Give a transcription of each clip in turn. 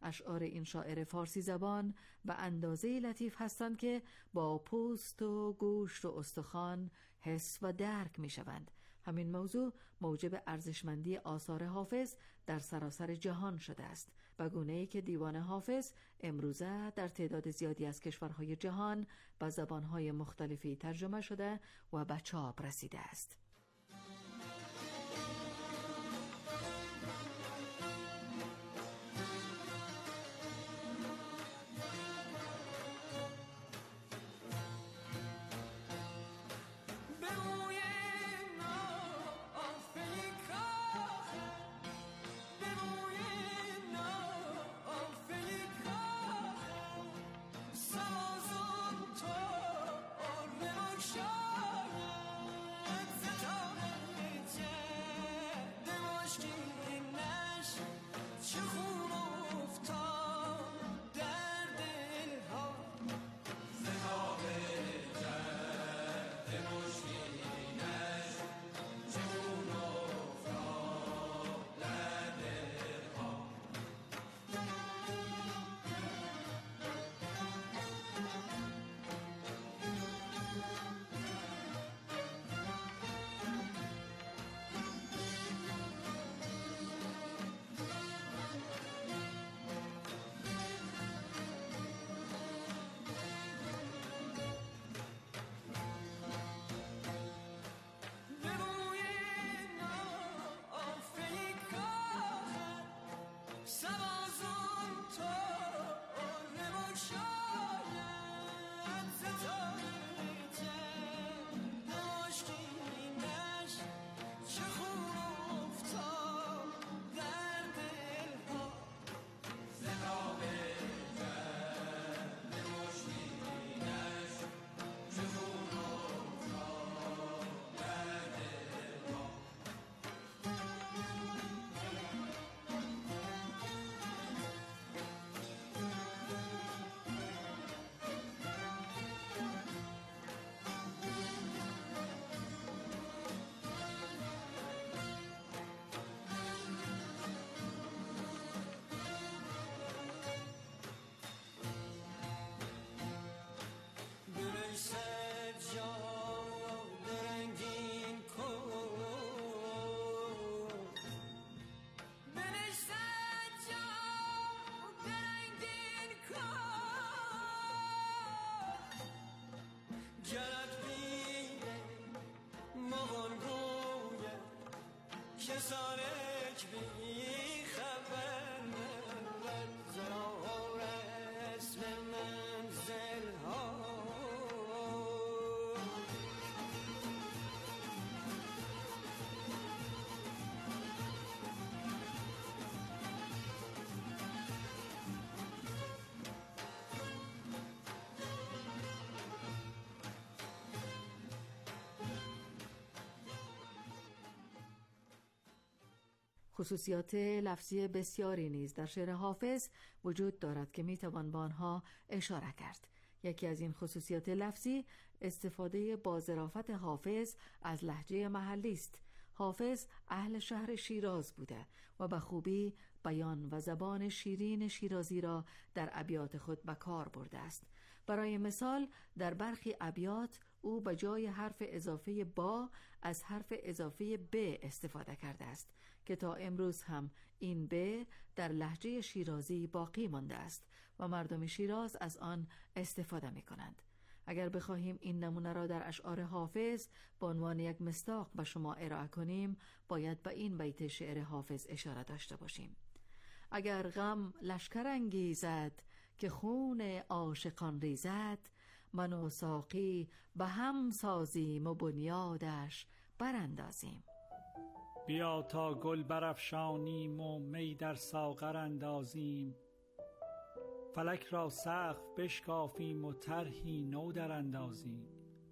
اشعار این شاعر فارسی زبان به اندازه‌ای لطیف هستند که با پوست و گوشت و استخوان حس و درک می شوند. همین موضوع موجب ارزشمندی آثار حافظ در سراسر جهان شده است، به گونه‌ای که دیوان حافظ امروزه در تعداد زیادی از کشورهای جهان به زبانهای مختلفی ترجمه شده و به چاپ رسیده است. خصوصیات لفظی بسیاری نیز در شعر حافظ وجود دارد که میتوان به آنها اشاره کرد. یکی از این خصوصیات لفظی استفاده با ظرافت حافظ از لهجه محلی است. حافظ اهل شهر شیراز بوده و به خوبی بیان و زبان شیرین شیرازی را در ابیات خود به کار برده است. برای مثال در برخی ابیات او به جای حرف اضافه با از حرف اضافه ب استفاده کرده است که تا امروز هم این ب در لهجه شیرازی باقی مانده است و مردم شیراز از آن استفاده می کنند. اگر بخواهیم این نمونه را در اشعار حافظ به عنوان یک مصداق به شما ارائه کنیم، باید به این بیت شعر حافظ اشاره داشته باشیم: اگر غم لشکر انگیزد که خون عاشقان ریزد، من و ساقی به هم سازیم و بنیادش براندازیم. بیا تا گل برافشانیم و می در ساغر اندازیم، فلک را سقف بشکافیم و طرحی نو در اندازیم.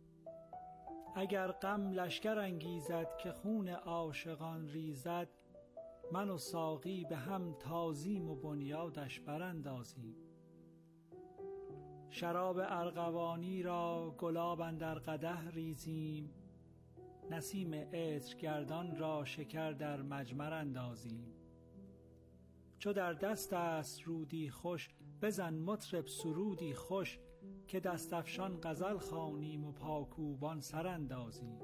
اگر غم لشکر انگیزد که خون عاشقان ریزد، من و ساقی به هم تازیم و بنیادش براندازیم. شراب ارغوانی را گلاب اندر قدح ریزیم، نسیم عطر گردان را شکر در مجمر اندازیم. چو در دست است رودی خوش، بزن مطرب سرودی خوش، که دست افشان غزل خوانیم و پاکوبان سر اندازیم.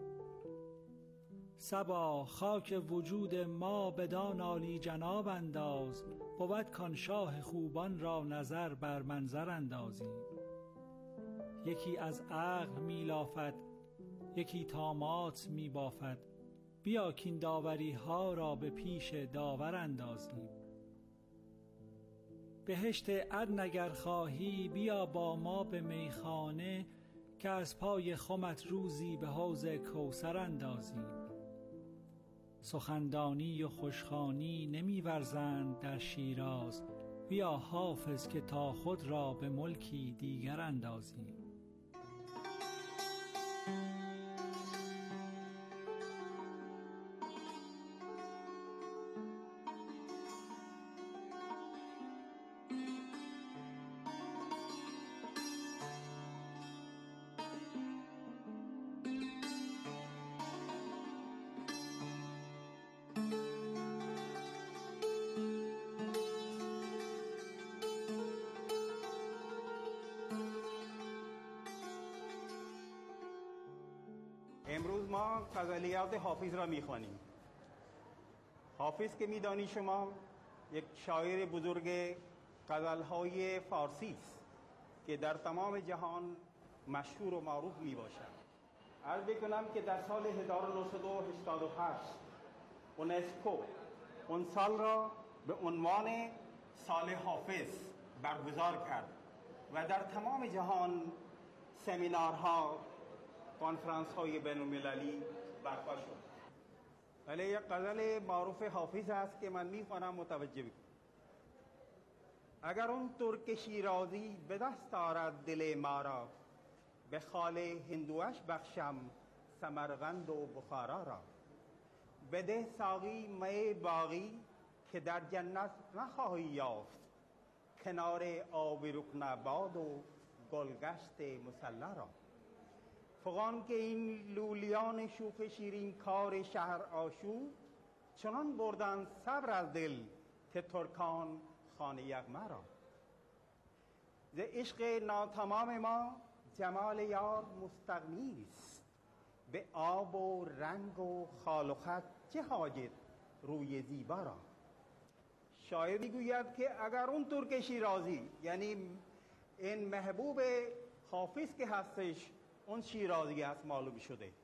صبا خاک وجود ما بدان عالی جناب انداز، بود کان شاه خوبان را نظر بر منظر اندازیم. یکی از عقل می لافد، یکی طامات می بافد، بیا کین داوری ها را به پیش داور اندازیم. بهشت عدن اگر خواهی بیا با ما به میخانه، که از پای خمت روزی به حوض کوثر اندازیم. سخندانی و خوشخوانی نمی ورزند در شیراز، بیا حافظ که تا خود را به ملکی دیگر اندازیم. امروز ما غزلیات حافظ را میخوانیم. حافظ که میدانی شما یک شاعر بزرگ غزلهای فارسی است که در تمام جهان مشهور و معروف می باشد. عرض بکنم که در سال 1988 اونسکو اون سال را به عنوان سال حافظ برگزار کرد و در تمام جهان سمینارها، کنفرانس های بین المللی برپا شد. ولی یک غزل معروف حافظ است که من میخوانم، متوجه بید. اگر اون ترک شیرازی به دست آرد دل ما را، به خال هندوش بخشم سمرقند و بخارا را. بده ساقی می باقی که در جنت نخواهی یافت، کنار آب رکناباد و گلگشت مسلا را. فغان که این لولیان شوخ شیرین کار شهر آشوب، چنان بردن صبر از دل که ترکان خانه یغما را. ز عشق ناتمام ما جمال یار مستغنی است، به آب و رنگ و خال و خط چه حاجت روی زیبا را. شاعر میگوید که اگر اون ترک شیرازی، یعنی این محبوب حافظ که هستش، اون شیرازی است معلوم شده،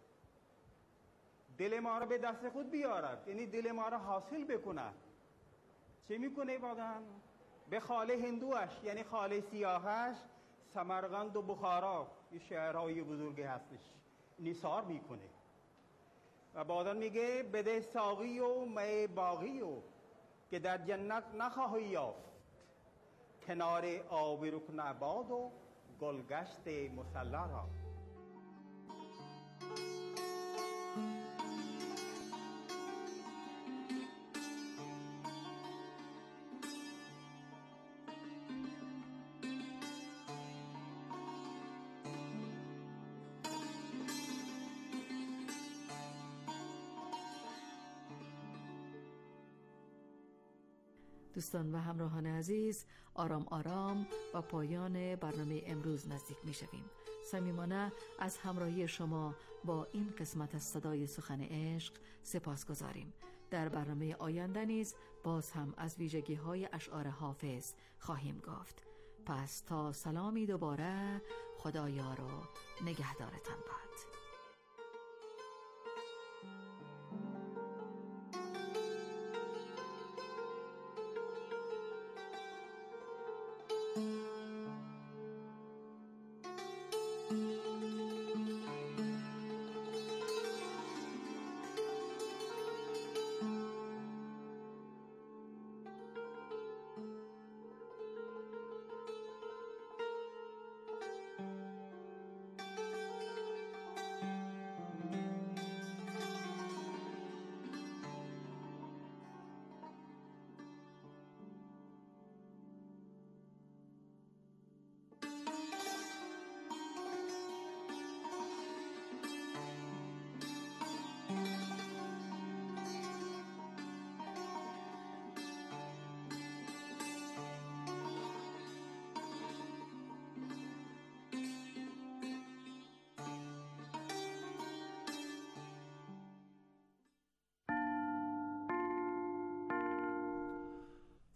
دل ما را به دست خود بیارد، یعنی دل ما را حاصل بکند، چه میکنه بعداً؟ به خال هندوش، یعنی خال سیاهش، سمرقند و بخارا، این شهرهای بزرگی هستش، نثار میکنه و بعداً میگه بده ساقی و می باقی و که در جنت نخواهی یافت، کنار آب رکناباد و گلگشت مسلا را. دوستان و همراهان عزیز، آرام آرام و پایان برنامه امروز نزدیک می شویم. صمیمانه از همراهی شما با این قسمت از صدای سخن عشق سپاس گذاریم. در برنامه آینده نیز باز هم از ویژگی های اشعار حافظ خواهیم گفت. پس تا سلامی دوباره، خدایار و نگهدارتان باد.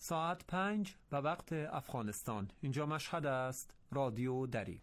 ساعت 5 به وقت افغانستان. اینجا مشهد است. رادیو دری.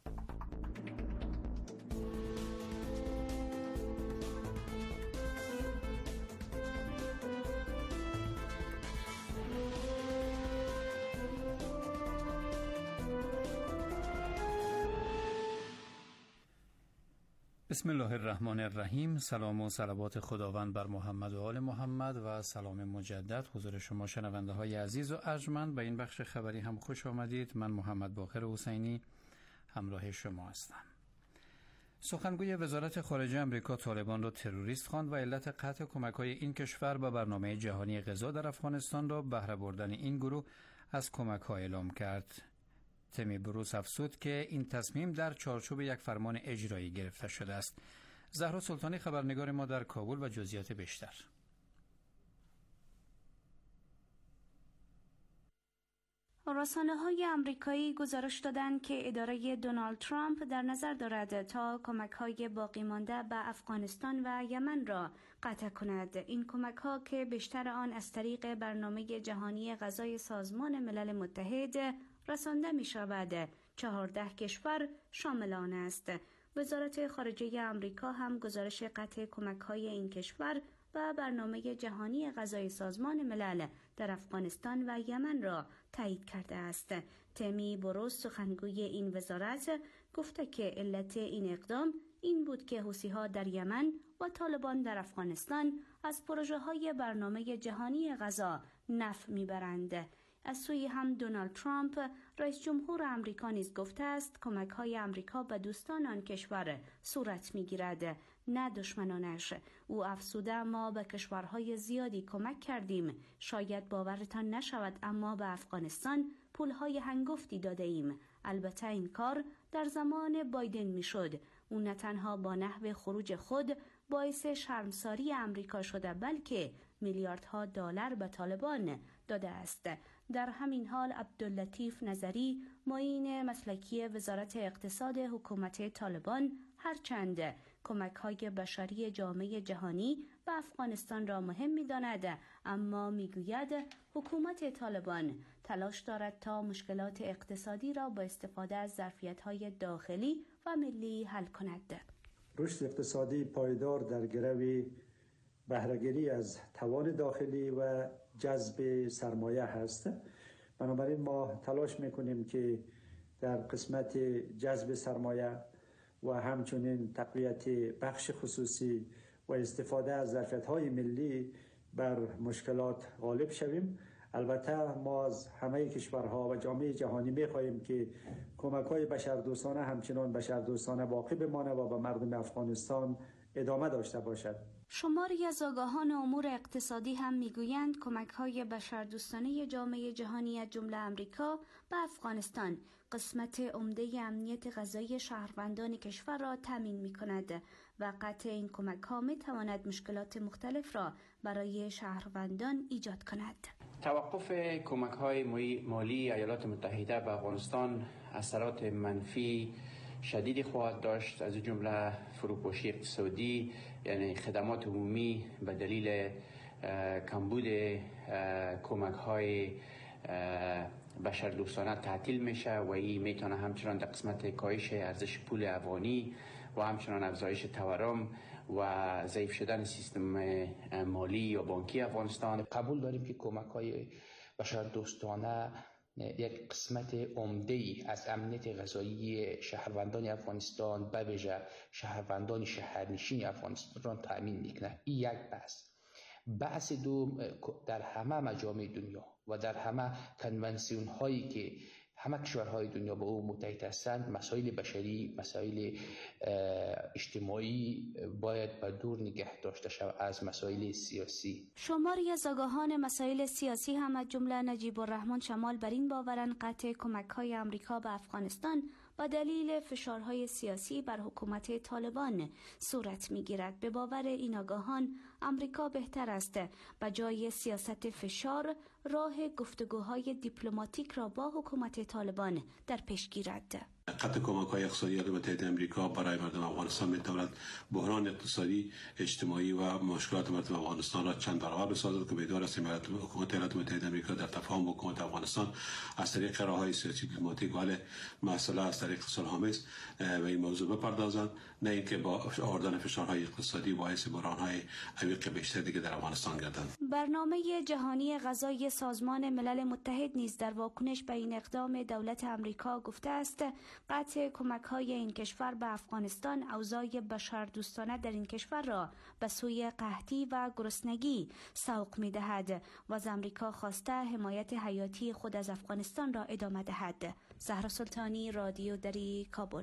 بسم الله الرحمن الرحیم. سلام و صلوات خداوند بر محمد و آل محمد و سلام مجدد حضور شما شنونده های عزیز و ارجمند. به این بخش خبری هم خوش آمدید. من محمد باقر حسینی همراه شما هستم. سخنگوی وزارت خارجه آمریکا طالبان را تروریست خواند و علت قطع کمک‌های این کشور به برنامه جهانی غذا در افغانستان را بهره بردن این گروه از کمک‌ها اعلام کرد. تمی بروس افزود که این تصمیم در چارچوب یک فرمان اجرایی گرفته شده است. زهرا سلطانی خبرنگار ما در کابل و جزئیات بیشتر. رسانه‌های آمریکایی گزارش دادند که اداره دونالد ترامپ در نظر دارد تا کمک‌های باقی مانده به افغانستان و یمن را قطع کند. این کمک‌ها که بیشتر آن از طریق برنامه جهانی غذای سازمان ملل متحد رسانده می‌شود، 14 کشور شامل آن است. وزارت خارجه آمریکا هم گزارش قطع کمک‌های این کشور و برنامه جهانی غذای سازمان ملل در افغانستان و یمن را تایید کرده است. تمی بروس سخنگوی این وزارت گفته که علت این اقدام این بود که حوثی‌ها در یمن و طالبان در افغانستان از پروژه‌های برنامه جهانی غذا نفع می‌برند. از سوی هم دونالد ترامپ رئیس جمهور آمریکا نیز گفته است کمک‌های آمریکا به دوستان آن کشور صورت می‌گیرد نه دشمنانش. او افزوده ما به کشورهای زیادی کمک کردیم، شاید باورتان نشود اما به افغانستان پولهای هنگفتی داده ایم. البته این کار در زمان بایدن میشد. او نه تنها با نحو خروج خود باعث شرمساری آمریکا شده بلکه میلیاردها دلار به طالبان داده است. در همین حال عبداللطیف نظری معین مسلکی وزارت اقتصاد حکومت طالبان هرچند کمک‌های بشری جامعه جهانی به افغانستان را مهم می‌داند اما می‌گوید حکومت طالبان تلاش دارد تا مشکلات اقتصادی را با استفاده از ظرفیت‌های داخلی و ملی حل کند. رشد اقتصادی پایدار در گرو بهره‌گیری از توان داخلی و جذب سرمایه هست. بنابراین ما تلاش میکنیم که در قسمت جذب سرمایه و همچنین تقویت بخش خصوصی و استفاده از ظرفیت‌های ملی بر مشکلات غالب شویم. البته ما از همه کشورها و جامعه جهانی می‌خواهیم که کمک‌های بشردوستانه همچنان بشردوستانه باقی بمانه و به مردم افغانستان ادامه داشته باشد. شماری از آگاهان امور اقتصادی هم میگویند کمک‌های بشردوستانه جامعه جهانی از جمله آمریکا به افغانستان قسمت عمده امنیت غذایی شهروندان کشور را تامین می‌کند و قطع این کمک‌ها می‌تواند مشکلات مختلف را برای شهروندان ایجاد کند. توقف کمک‌های مالی ایالات متحده به افغانستان اثرات منفی شدیدی خواهد داشت، از جمله فروپاشی اقتصادی، یعنی خدمات عمومی به دلیل کمبود کمک‌های بشردوستانه تعطیل میشه و این میتونه همچنان در قسمت کاهش ارزش پول افغانی و همچنان افزایش تورم و ضعیف شدن سیستم مالی یا بانکی افغانستان. قبول داریم که کمک‌های بشردوستانه یک قسمت عمده‌ای از امنیت غذایی شهروندان افغانستان به ویژه شهروندان شهرنشین افغانستان را تأمین می‌کند. این یک بحث دوم، در همه مجامع دنیا و در همه کنونسیون هایی که همه کشورهای دنیا با او متحد هستند، مسائل بشری، مسائل اجتماعی باید به دور نگه داشته شود از مسائل سیاسی. شماری از آگاهان مسائل سیاسی هم از جمله نجیب الرحمن شمال بر این باورند قطع کمک‌های آمریکا به افغانستان با دلیل فشارهای سیاسی بر حکومت طالبان صورت می‌گیرد. به باور این آگاهان آمریکا بهتر است به جای سیاست فشار راه گفتگوهای دیپلماتیک را با حکومت طالبان در پیش گیرد. قطع کمک‌های اقتصادی ایالات متحده آمریکا برای مردم افغانستان می‌تواند بحران اقتصادی، اجتماعی و مشکلات مردم افغانستان را چند برابر بسازد که امیدوار است حکومت ایالات متحده آمریکا در تفاهم با حکومت افغانستان از طریق راه‌های سیاسی دیپلماتیک و مسئله از طریق صلح‌آمیز به این موضوع بپردازند، نه اینکه با آوردن فشارهای اقتصادی باعث بحران‌های عمیق بیشتر دیگر در افغانستان گردند. برنامه جهانی غذایی سازمان ملل متحد نیز در واکنش به این اقدام دولت آمریکا گفته است قطع کمک‌های این کشور به افغانستان اوضاع بشردوستانه در این کشور را به سوی قحطی و گرسنگی سوق می‌دهد و از آمریکا خواسته حمایت حیاتی خود از افغانستان را ادامه دهد. زهرا سلطانی، رادیو دری، کابل.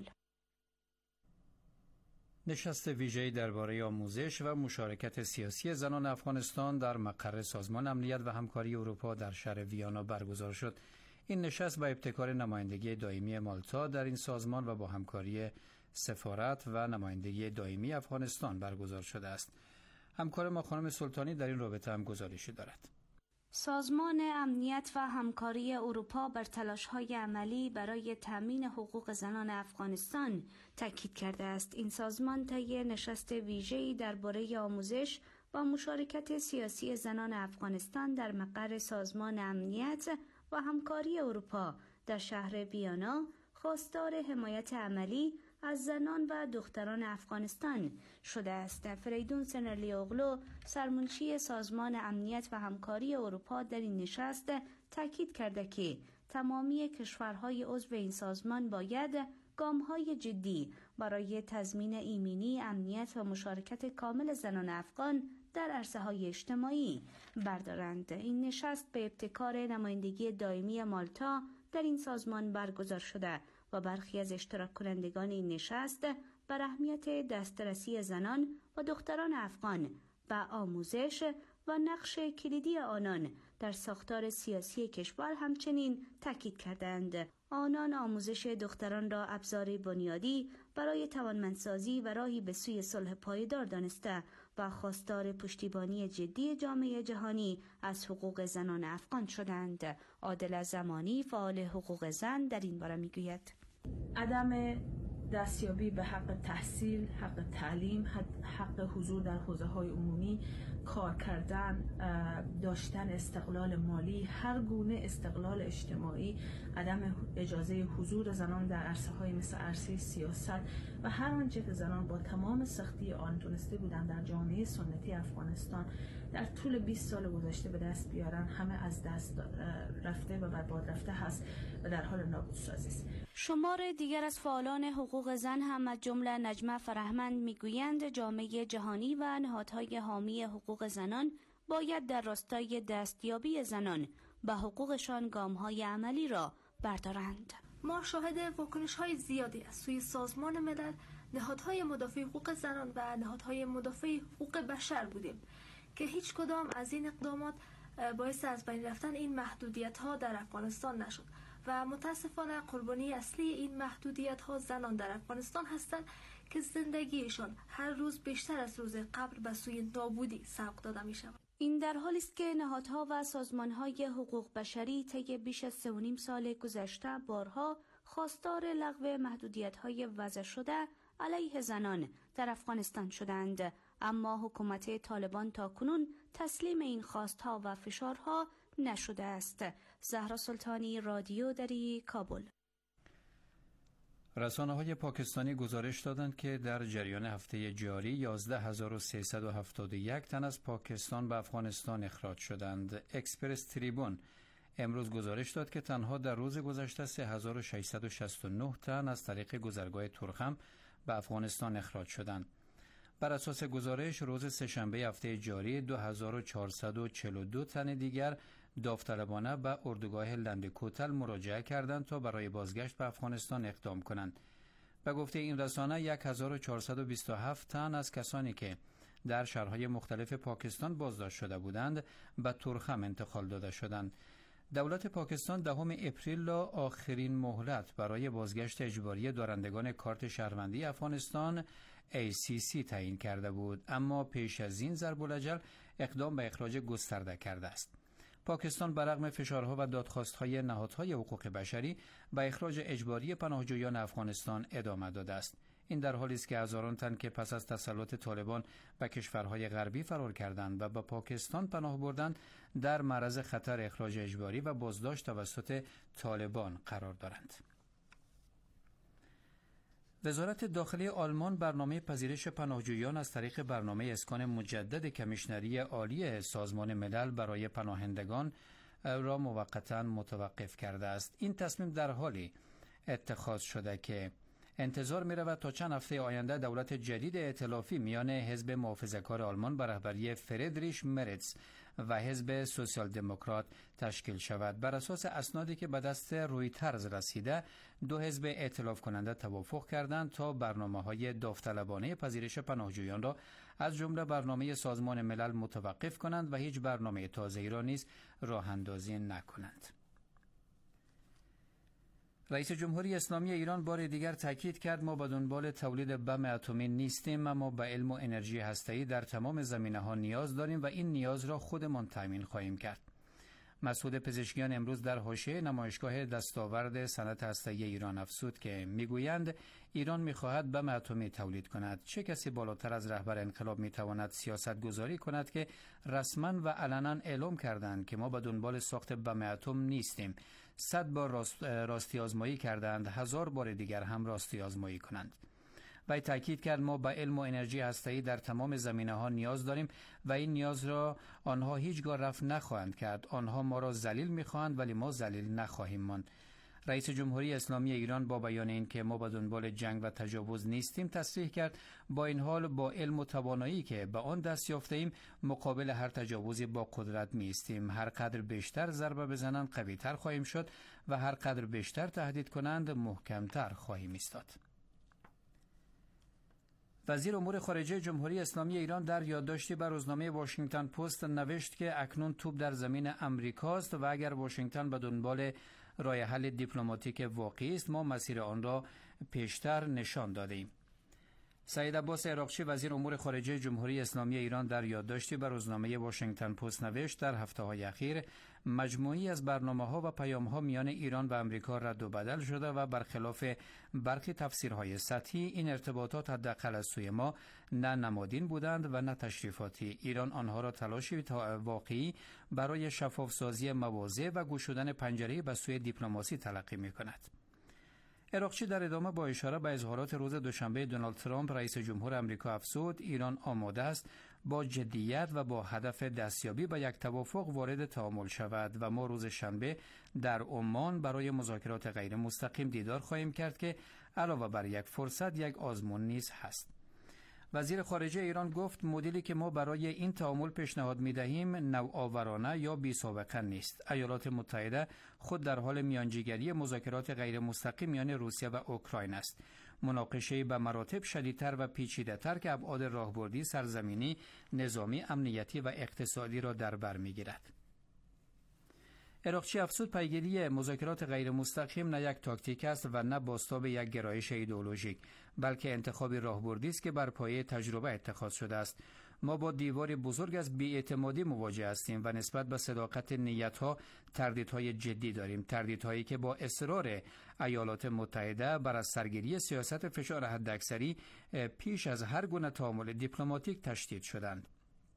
نشست ویژه‌ای درباره آموزش و مشارکت سیاسی زنان افغانستان در مقر سازمان امنیت و همکاری اروپا در شهر ویانا برگزار شد. این نشست با ابتکار نمایندگی دائمی مالتا در این سازمان و با همکاری سفارت و نمایندگی دائمی افغانستان برگزار شده است. همکار ما خانم سلطانی در این رابطه هم گزارشی دارد. سازمان امنیت و همکاری اروپا بر تلاش‌های عملی برای تامین حقوق زنان افغانستان تاکید کرده است. این سازمان طی نشست ویژه‌ای درباره آموزش و مشارکت سیاسی زنان افغانستان در مقر سازمان امنیت و همکاری اروپا در شهر ویانا خواستار حمایت عملی از زنان و دختران افغانستان شده است. فریدون سنرلی اغلو، سرمنشی سازمان امنیت و همکاری اروپا، در این نشست تاکید کرده که تمامی کشورهای عضو این سازمان باید گام‌های جدی برای تضمین ایمنی، امنیت و مشارکت کامل زنان افغان در عرصه‌های اجتماعی بردارند. این نشست به ابتکار نمایندگی دائمی مالتا در این سازمان برگزار شده و برخی از اشتراک کنندگان این نشست بر اهمیت دسترسی زنان و دختران افغان به آموزش و نقش کلیدی آنان در ساختار سیاسی کشور همچنین تاکید کردند. آنان آموزش دختران را ابزاری بنیادی برای توانمندسازی و راهی به سوی صلح پایدار دانسته و خواستار پشتیبانی جدی جامعه جهانی از حقوق زنان افغان شدند. عادل زمانی، فعال حقوق زن، در این باره میگوید عدم دستیابی به حق تحصیل، حق تعلیم، حق حضور در حوزه‌های عمومی، کار کردن، داشتن استقلال مالی، هر گونه استقلال اجتماعی، عدم اجازه حضور زنان در عرصه‌های مثل عرصه سیاست و هر آنچه که زنان با تمام سختی آن تونسته بودن در جامعه سنتی افغانستان در طول 20 سال گذشته به دست بیارن، همه از دست رفته و برباد رفته هست و در حال نابودسازی است. شمار دیگر از فعالان حقوق زن هم از جمله نجمه فرهمند میگویند جامعه جهانی و نهادهای حامی حقوق زنان باید در راستای دستیابی زنان به حقوقشان گام‌های عملی را بردارند. ما شاهد واکنش‌های زیادی از سوی سازمان ملل، نهادهای مدافع حقوق زنان و نهادهای مدافع حقوق بشر بودیم که هیچ کدام از این اقدامات باعث از بین رفتن این محدودیت‌ها در افغانستان نشد و متاسفانه قربانی اصلی این محدودیت‌ها زنان در افغانستان هستند که زندگیشان هر روز بیشتر از روز قبل به سوی نابودی سوق داده می‌شود. این در حالی است که نهادها و سازمان‌های حقوق بشری طی بیش از 3.5 سال گذشته بارها خواستار لغو محدودیت‌های وضع شده علیه زنان در افغانستان شدند، اما حکومت طالبان تاکنون تسلیم این خواستها و فشارها نشده است. زهرا سلطانی، رادیو دری، کابل. رسانه‌های پاکستانی گزارش دادند که در جریان هفته جاری 11371 تن از پاکستان به افغانستان اخراج شدند. اکسپرس تریبون امروز گزارش داد که تنها در روز گذشته 3669 تن از طریق گذرگاه ترخم به افغانستان اخراج شدند. بر اساس گزارش روز سه‌شنبه هفته جاری 2442 تن دیگر داوطلبانه به اردوگاه لندکوتل مراجعه کردند تا برای بازگشت به افغانستان اقدام کنند. به گفته این رسانه 1427 تن از کسانی که در شهرهای مختلف پاکستان بازداشت شده بودند به ترخم انتقال داده شدند. دولت پاکستان 10 اپریل را آخرین مهلت برای بازگشت اجباری دارندگان کارت شهروندی افغانستان ACC تعیین کرده بود، اما پیش از این ضرب الاجل اقدام به اخراج گسترده کرده است. پاکستان برغم فشارها و دادخواست‌های نهادهای حقوق بشری به اخراج اجباری پناهجویان افغانستان ادامه داده است. این در حالی است که هزاران تن که پس از تسلط طالبان به کشورهای غربی فرار کردند و به پاکستان پناه بردند در معرض خطر اخراج اجباری و بازداشت توسط طالبان قرار دارند. وزارت داخلی آلمان برنامه پذیرش پناهجویان از طریق برنامه اسکان مجدد کمیشنری عالی سازمان ملل برای پناهندگان را موقتا متوقف کرده است. این تصمیم در حالی اتخاذ شده که انتظار می رود تا چند هفته آینده دولت جدید ائتلافی میان حزب محافظه‌کار آلمان به رهبری فریدریش مرتز و حزب سوسیال دموکرات تشکیل شود. بر اساس اسنادی که به دست رویترز رسیده، دو حزب ائتلاف کننده توافق کردند تا برنامه‌های داوطلبانه پذیرش پناهجویان را از جمله برنامه سازمان ملل متوقف کنند و هیچ برنامه تازه‌ای را نیز راه اندازی نکنند. رئیس جمهوری اسلامی ایران بار دیگر تاکید کرد ما به دنبال تولید بم اتمی نیستیم، اما به علم و انرژی هسته‌ای در تمام زمینه‌ها نیاز داریم و این نیاز را خودمان تامین خواهیم کرد. مسعود پزشکیان امروز در حاشیه نمایشگاه دستاورد صنعت هسته‌ای ایران افزود که میگویند ایران می‌خواهد بم اتمی تولید کند. چه کسی بالاتر از رهبر انقلاب می‌تواند سیاست‌گذاری کند که رسما و علنا اعلام کردند که ما به دنبال ساخت بم اتم نیستیم. 100 بار راستی آزمایی کردند، 1000 بار دیگر هم راستی آزمایی کنند. و تاکید کرد ما به علم و انرژی هسته‌ای در تمام زمینه‌ها نیاز داریم و این نیاز را آنها هیچگاه رفع نخواهند کرد. آنها ما را ذلیل می‌خواهند ولی ما ذلیل نخواهیم ماند. رئیس جمهوری اسلامی ایران با بیان این که ما به دنبال جنگ و تجاوز نیستیم تصریح کرد با این حال با علم و توانایی که به آن دست یافته‌ایم مقابل هر تجاوزی با قدرت می‌ایستیم. هر قدر بیشتر ضربه بزنند قوی‌تر خواهیم شد و هر قدر بیشتر تهدید کنند محکم‌تر خواهیم ایستاد. وزیر امور خارجه جمهوری اسلامی ایران در یادداشتی به روزنامه واشنگتن پست نوشت که اکنون توپ در زمین امریکاست و اگر واشنگتن به دنبال راه حل دیپلماتیک واقعی است ما مسیر آن را پیشتر نشان دادیم. سعید عباس عراقچی وزیر امور خارجه جمهوری اسلامی ایران در یادداشتی به روزنامه واشنگتن پست نوشت در هفته‌های اخیر مجموعی از برنامه‌ها و پیام‌ها میان ایران و آمریکا رد و بدل شده و برخلاف برخی تفسیرهای سطحی این ارتباطات حداقل از سوی ما نه نمادین بودند و نه تشریفاتی. ایران آنها را تلاشی واقعی برای شفاف‌سازی مواضع و گشودن پنجره به سوی دیپلماسی تلقی می‌کند. عراقچی در ادامه با اشاره به اظهارات روز دوشنبه دونالد ترامپ رئیس جمهور آمریکا افزود ایران آماده است با جدیت و با هدف دستیابی به یک توافق وارد تعامل شود و ما روز شنبه در عمان برای مذاکرات غیر مستقیم دیدار خواهیم کرد که علاوه بر یک فرصت یک آزمون نیز هست. وزیر خارجه ایران گفت مدلی که ما برای این تعامل پیشنهاد می‌دهیم نوآورانه یا بی‌سابقه نیست. ایالات متحده خود در حال میانجیگری مذاکرات غیر مستقیم میان روسیه و اوکراین است. مناقشه به مراتب شدیدتر و پیچیده‌تر که ابعاد راهبردی، سرزمینی، نظامی، امنیتی و اقتصادی را در بر می‌گیرد. عراقچی افزود پیگیری مذاکرات غیر مستقیم نه یک تاکتیک است و نه بازتاب یک گرایش ایدئولوژیک، بلکه انتخابی راهبردی است که بر پایه تجربه اتخاذ شده است. ما با دیواری بزرگ از بی‌اعتمادی مواجه هستیم و نسبت به صداقت نیت‌ها تردیدهای جدی داریم، تردیدهایی که با اصرار ایالات متحده بر از سرگیری سیاست فشار حداکثری پیش از هر گونه تعامل دیپلماتیک تشدید شدند.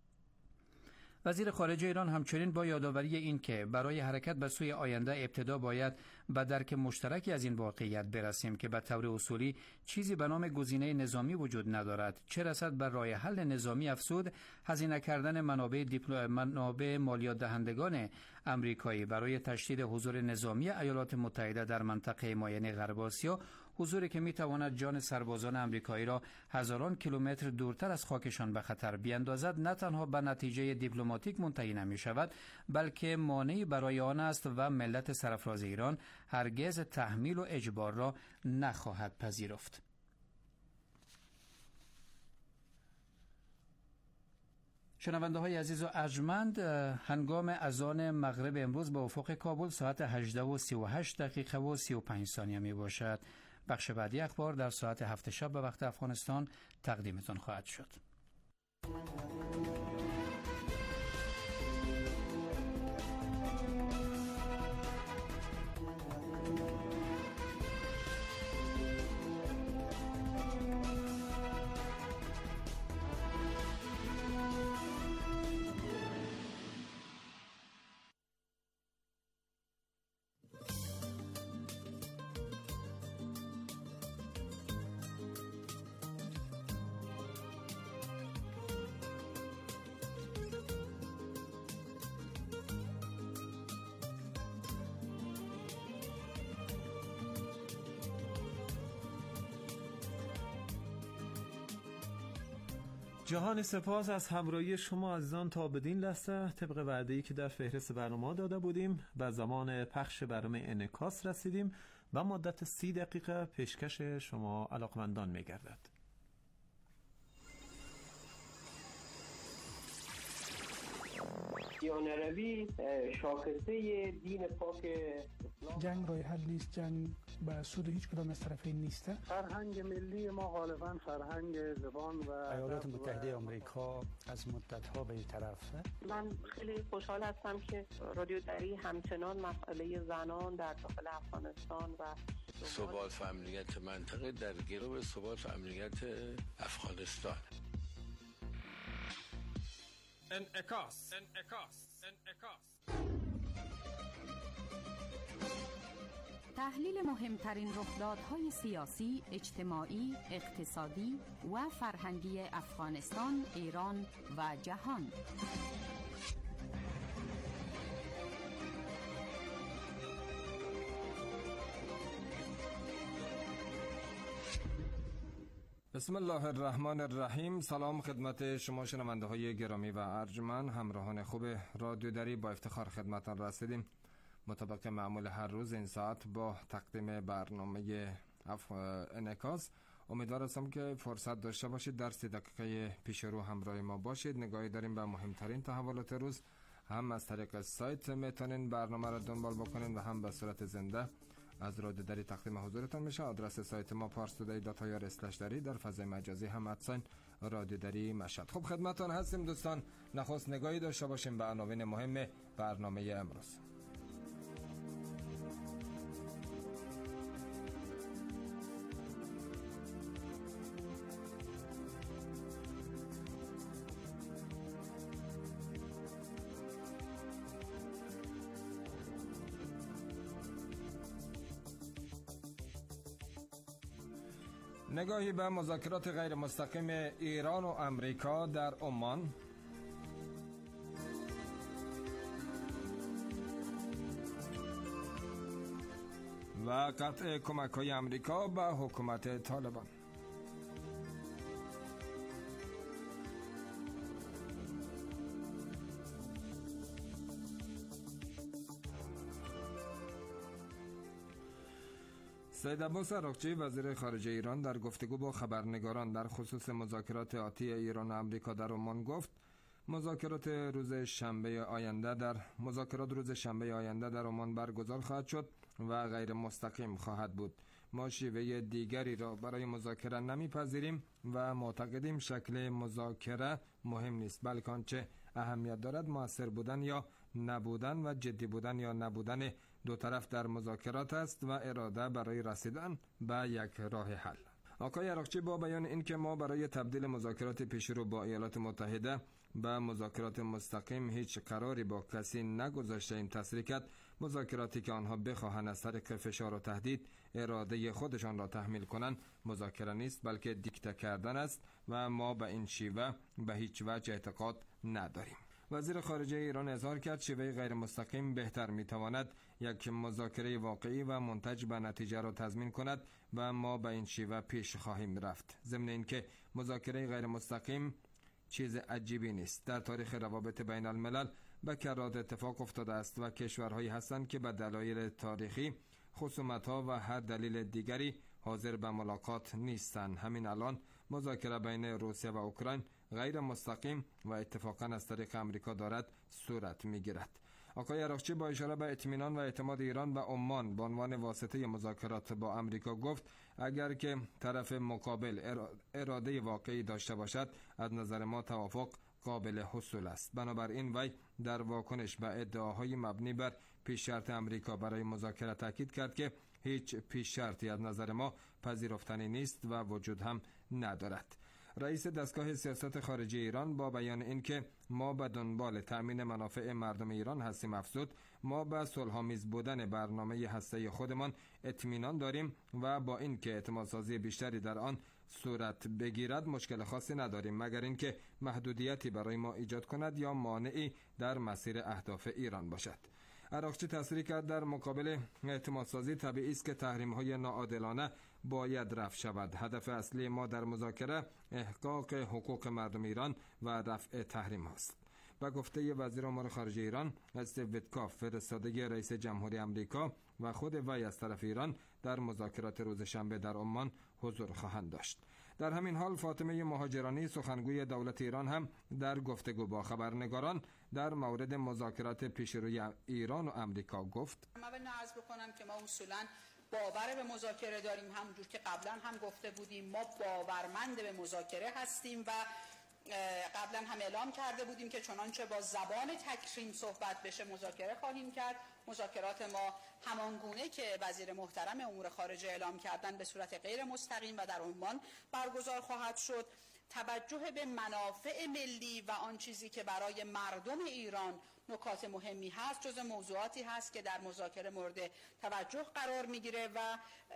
وزیر خارجه ایران همچنین با یادآوری این که برای حرکت به سوی آینده ابتدا باید به درک مشترکی از این واقعیت برسیم که به طور اصولی چیزی به نام گزینه نظامی وجود ندارد، چه رسد بر راه حل نظامی افزود هزینه کردن منابع مالیات دهندگان آمریکایی برای تشدید حضور نظامی ایالات متحده در منطقه مایع غرب آسیا، حضوری که میتواند جان سربازان آمریکایی را هزاران کیلومتر دورتر از خاکشان به خطر بیاندازد، نه تنها به نتیجه دیپلماتیک منتهی نمی شود بلکه مانعی برای آن است و ملت سرفراز ایران هرگز تحمیل و اجبار را نخواهد پذیرفت. شنونده های عزیز و ارجمند، هنگام اذان مغرب امروز به افق کابل ساعت 18:38 و 35 ثانیه می باشد. بخش بعدی اخبار در ساعت 7 شب به وقت افغانستان تقدیمتان خواهد شد. جهان سپاس از همراهی شما عزیزان تا بدین لحظه. طبق وعده‌ای که در فهرست برنامه داده بودیم به زمان پخش برنامه انعکاس رسیدیم و مدت 30 دقیقه پیشکش شما علاقمندان می‌گردد. دیانروی شاخصه دین پاک جنگ راه حل نیست، جنگ به سود هیچ کدام از طرفین نیست. فرهنگ ملی ما غالبا فرهنگ زبان و ایالات متحده آمریکا از مدت‌ها به این طرف. من خیلی خوشحال هستم که رادیو دری همچنان مسئله زنان در داخل افغانستان و ثبات و امنیت منطقه در گرو ثبات و امنیت افغانستان. انعکاس. تحلیل مهمترین رخدادهای سیاسی، اجتماعی، اقتصادی و فرهنگی افغانستان، ایران و جهان. بسم الله الرحمن الرحیم. سلام خدمت شما شنونده های گرامی و ارجمند، همراهان خوب رادیو دری، با افتخار خدمتتان رسیدیم. مطابق معمول هر روز این ساعت با تقدیم برنامه انعکاس. امیدوار هستم که فرصت داشته باشید در 30 دقیقه پیش رو همراه ما باشید. نگاهی داریم به مهمترین تحولات روز، هم از طریق سایت میتونین برنامه را دنبال بکنین و هم به صورت زنده از رادیو دری تقدیم حضورتان میشه. آدرس سایت ما parstoday.ir/dari، در فضای مجازی هم رادیو دری مشهد. خب خدمتتان هستیم دوستان. نخست نگاهی داشته باشیم به عناوین مهم برنامه امروز. نگاهی به مذاکرات غیر مستقیم ایران و امریکا در عمان. و قطع کمک‌های امریکا به حکومت طالبان. سید عباس عراقچی وزیر خارجه ایران در گفتگو با خبرنگاران در خصوص مذاکرات آتی ایران و امریکا در عمان گفت مذاکرات روز شنبه آینده در عمان برگزار خواهد شد و غیر مستقیم خواهد بود. ما شیوه دیگری را برای مذاکره نمیپذیریم و معتقدیم شکل مذاکره مهم نیست، بلکه آنچه اهمیت دارد مؤثر بودن یا نبودن و جدی بودن یا نبودن دو طرف در مذاکرات است و اراده برای رسیدن به یک راه حل. آقای عراقچی با بیان این که ما برای تبدیل مذاکرات پیشرو با ایالات متحده به مذاکرات مستقیم هیچ قراری با کسی نگذاشتیم تصریح کرد مذاکراتی که آنها بخواهند از طریق فشار و تهدید اراده خودشان را تحمیل کنند مذاکره نیست، بلکه دیکته کردن است و ما به این شیوه به هیچ وجه اعتقاد نداریم. وزیر خارجه ایران اظهار کرد شیوه غیر مستقیم بهتر میتواند یک مذاکره واقعی و منتج به نتیجه را تضمین کند و ما به این شیوه پیش خواهیم رفت. ضمن اینکه مذاکره غیر مستقیم چیز عجیبی نیست. در تاریخ روابط بین الملل به کرات اتفاق افتاده است و کشورهایی هستند که به دلایل تاریخی، خصومت‌ها و هر دلیل دیگری حاضر به ملاقات نیستند. همین الان مذاکره بین روسیه و اوکراین غیر مستقیم و اتفاقا از طریق امریکا دارد صورت می‌گیرد. آقای عراقچی با اشاره به اطمینان و اعتماد ایران و عمان به عنوان واسطه مذاکرات با آمریکا گفت اگر که طرف مقابل اراده واقعی داشته باشد از نظر ما توافق قابل حصول است. بنابراین وی در واکنش به ادعاهای مبنی بر پیش شرط آمریکا برای مذاکره تاکید کرد که هیچ پیش شرطی از نظر ما پذیرفتنی نیست و وجود هم ندارد. رئیس دستگاه سیاست خارجی ایران با بیان اینکه ما به دنبال تأمین منافع مردم ایران هستیم افزود ما به صلح‌آمیز بودن برنامه هسته‌ای خودمان اطمینان داریم و با اینکه اعتمادسازی بیشتری در آن صورت بگیرد مشکل خاصی نداریم مگر اینکه محدودیتی برای ما ایجاد کند یا مانعی در مسیر اهداف ایران باشد. عراقچی تصریح کرد در مقابل اعتمادسازی طبیعی است که تحریم‌های ناعادلانه باید رفع شود. هدف اصلی ما در مذاکره احقاق حقوق مردم ایران و رفع تحریم است. با گفته وزیر امور خارجه ایران استیو ویتکاف فرستاده رئیس جمهوری آمریکا و خود وی از طرف ایران در مذاکرات روز شنبه در عمان حضور خواهند داشت. در همین حال فاطمه مهاجرانی سخنگوی دولت ایران هم در گفتگو با خبرنگاران در مورد مذاکرات پیشروی ایران و آمریکا گفت: من عرض بکنم که ما اصولاً باور به مذاکره داریم، همونجور که قبلا هم گفته بودیم ما باورمند به مذاکره هستیم و قبلا هم اعلام کرده بودیم که چنانچه با زبان تکریم صحبت بشه مذاکره خواهیم کرد. مذاکرات ما همانگونه که وزیر محترم امور خارجه اعلام کردن به صورت غیر مستقیم و در عمان برگزار خواهد شد. توجه به منافع ملی و آن چیزی که برای مردم ایران نکات مهمی هست جز موضوعاتی هست که در مذاکره مورد توجه قرار میگیره و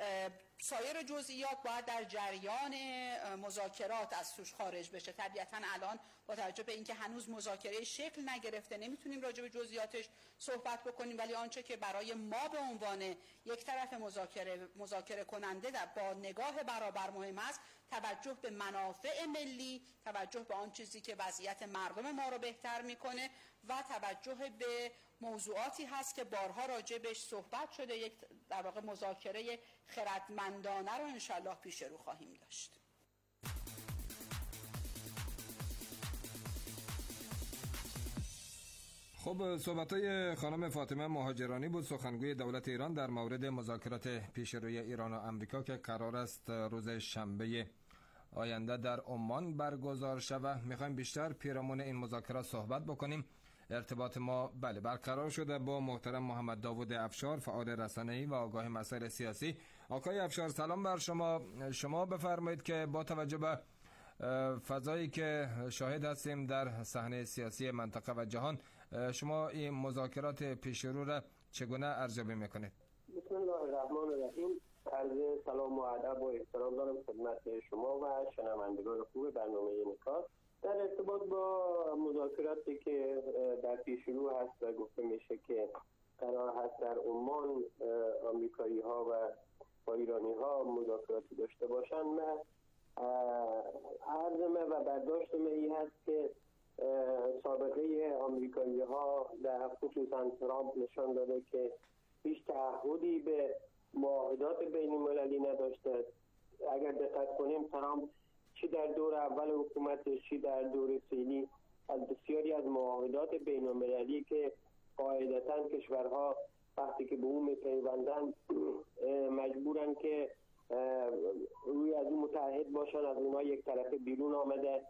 سایر جزئیات باید در جریان مذاکرات از توش خارج بشه. طبیعتاً الان با توجه به اینکه هنوز مذاکره شکل نگرفته نمیتونیم راجع به جزئیاتش صحبت بکنیم، ولی آنچه که برای ما به عنوان یک طرف مذاکره کننده با نگاه برابر مهم است توجه به منافع ملی، توجه به آن چیزی که وضعیت مردم ما رو بهتر میکنه و توجه به موضوعاتی هست که بارها راجع بهش صحبت شده. یک در واقع مذاکره خردمندانه رو انشالله پیش رو خواهیم داشت. خب صحبت‌های خانم فاطمه مهاجرانی بود، سخنگوی دولت ایران در مورد مذاکرات پیشروی ایران و آمریکا که قرار است روز شنبه آینده در عمان برگزار شود. میخوایم بیشتر پیرامون این مذاکرات صحبت بکنیم. ارتباط ما برقرار شده با محترم محمد داوود افشار، فعال رسانه‌ای و آگاه مسائل سیاسی. آقای افشار سلام بر شما. شما بفرمایید که با توجه به فضایی که شاهد هستیم در صحنه سیاسی منطقه و جهان شما این مذاکرات پیشرو را چگونه ارزیابی میکنید؟ بسم الله الرحمن الرحیم. عرض سلام و ادب و احترام دارم خدمت شما و شنوندگان خوب برنامه نکات. در ارتباط با مذاکراتی که در پیشرو هست و گفته میشه که قرار هست در عمان آمریکایی ها و با ایرانی ها مذاکراتی داشته باشن، عرض و برداشت این هست که سابقه آمریکایی ها در خصوصا ترامپ نشان داده که هیچ تعهدی به معاهدات بین المللی نداشته. اگر دقت کنیم ترامپ چی در دور اول حکومتش چی در دور فعلی از بسیاری از معاهدات بین المللی که قاعدتاً کشورها وقتی که به اون میپیوندن مجبورن که روی از اون متحد باشن، از اونها یک طرف بیرون آمده.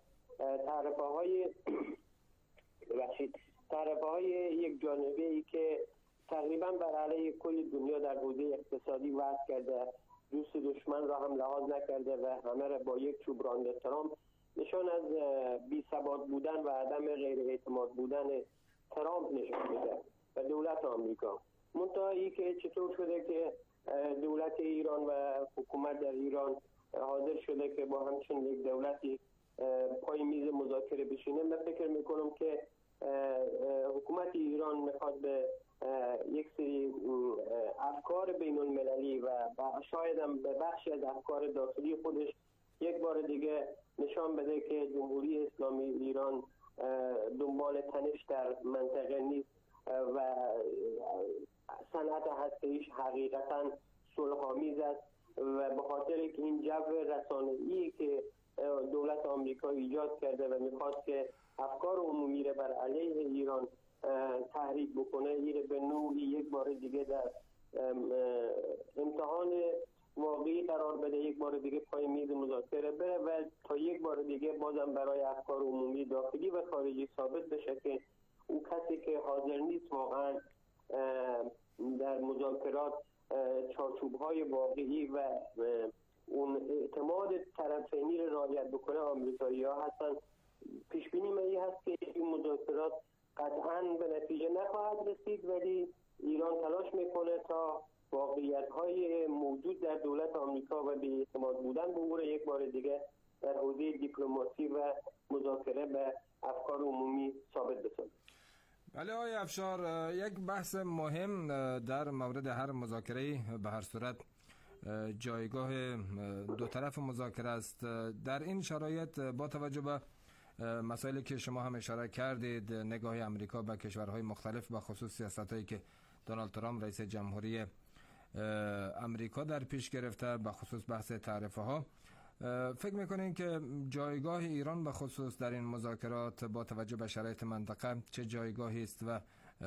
طرفه های یک جانبه ای که تقریبا بر علیه کل دنیا در حوزه اقتصادی وضع کرده، دوست دشمن را هم لحاظ نکرده و همه را با یک چوب رانده. ترامپ نشان از بی ثبات بودن و عدم غیر اعتماد بودن ترامپ نشان میده و دولت آمریکا. منتها ای که چطور شده که دولت ایران و حکومت در ایران حاضر شده که با همچون یک دولتی پای میز مذاکره بشینه. من فکر میکنم که حکومت ایران میخواد به یک سری افکار بین المللی و شاید هم به بخشی از افکار داخلی خودش یک بار دیگه نشان بده که جمهوری اسلامی ایران دنبال تنش در منطقه نیست و صنعت هسته‌ایش حقیقتا صلح‌آمیز است و به خاطر که این جو رسانه‌ای که دولت آمریکا ایجاد کرده و میخواد که افکار عمومی را بر علیه ایران تحریک بکنه، این به نوعی یک بار دیگه در امتحان واقعی قرار بده، یک بار دیگه پای میز مذاکره بره و تا یک بار دیگه بازم برای افکار عمومی داخلی و خارجی ثابت بشه که او کسی که حاضر نیست واقعا در مذاکرات چارچوب‌های واقعی و اون اعتماد طرفینی رو رعایت بکنه آمریکایی‌ها هستن. پیش بینی من این هست که این مذاکرات قطعاً به نتیجه نخواهد رسید، ولی ایران تلاش میکنه تا واقعیت‌های موجود در دولت آمریکا و بی‌اعتماد بودن به امور یک بار دیگه در حوزه دیپلماسی و مذاکره به افکار عمومی ثابت بسازه. بله آقای افشار، یک بحث مهم در مورد هر مذاکره به هر صورت جایگاه دو طرف مذاکره است. در این شرایط با توجه به مسائلی که شما هم اشاره کردید، نگاه امریکا به کشورهای مختلف، به خصوص سیاستایی که دونالد ترامپ رئیس جمهوری امریکا در پیش گرفته، به خصوص بحث تعرفه ها، فکر میکنین که جایگاه ایران به خصوص در این مذاکرات با توجه به شرایط منطقه چه جایگاهی است و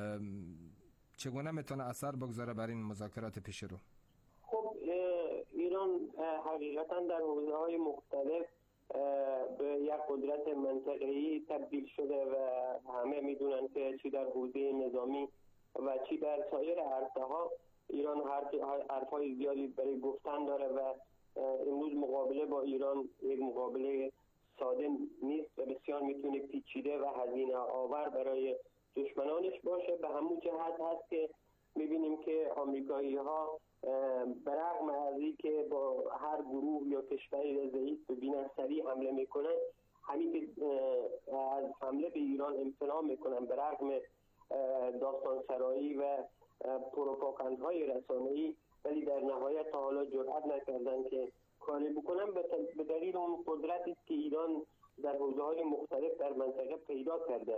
چگونه میتونه اثر بگذاره بر این مذاکرات پیش رو؟ خب ایران حقیقتا در حوزه‌های مختلف به یک قدرت منطقه‌ای تبدیل شده و همه میدونن که چی در حوزه نظامی و چی در سایر عرصه‌ها ایران حرف‌های زیادی برای گفتن داره و امروز مقابله با ایران یک مقابله ساده نیست و بسیار میتونه پیچیده و هزینه آور برای دشمنانش باشه. به همون جهت هست که میبینیم که آمریکایی‌ها برغم از اینکه با هر گروه یا کشوری ضعیف به بی‌نظری حمله میکنن، همین که از حمله به ایران امتناع میکنن، برغم داستان سرایی و پروپاگاندهای رسانه‌ای، ولی در نهایت تا حالا جرئت نکردن که کاری بکنن به دلیل اون قدرتی است که ایران در حوزه‌های مختلف در منطقه پیدا کرده.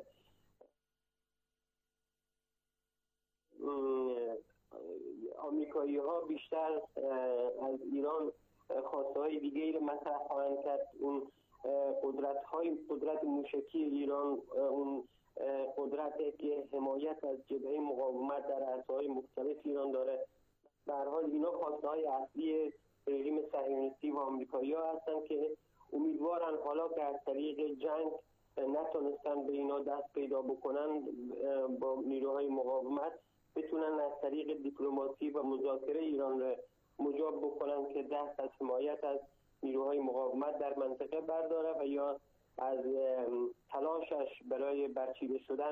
آمریکایی‌ها بیشتر از ایران خواسته‌های دیگه‌ای رو مطرح خواهند کرد. اون قدرت موشکی ایران، اون قدرتی که حمایت از جبهه مقاومت در عرصه‌های مختلف ایران داره. به هر حال اینا خواسته‌های اصلی رژیم صهیونیستی و آمریکایی‌ها هستن که امیدوارن حالا که از طریق جنگ نتونستن به اینا دست پیدا بکنن با نیروهای مقاومت، بتونن از طریق دیپلماسی و مذاکره ایران را مجاب بکنن که دست از حمایت از نیروهای مقاومت در منطقه برداره و یا از تلاشش برای برچیده شدن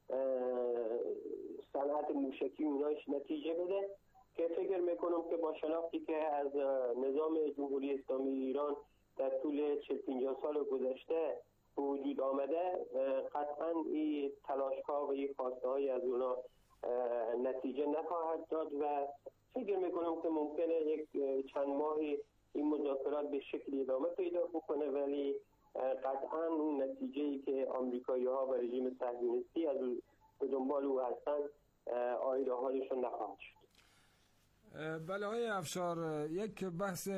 صنعت موشکی اونایش نتیجه بده، که فکر میکنم که با شناختی که از نظام جمهوری اسلامی ایران در طول 40-50 سال گذشته وجود آمده، قطعا این تلاش‌ها و این خواسته‌های از اونا نتیجه نخواهد داد و فکر میکنم که ممکنه یک چند ماهی این مذاکرات به شکلی ادامه پیدا بکنه، ولی قطعا اون نتیجه‌ای که آمریکایی‌ها و رژیم صهیونیستی از به دنبال او هستن آید حالشون نخواهد شد. بله آقای افشار، یک بحث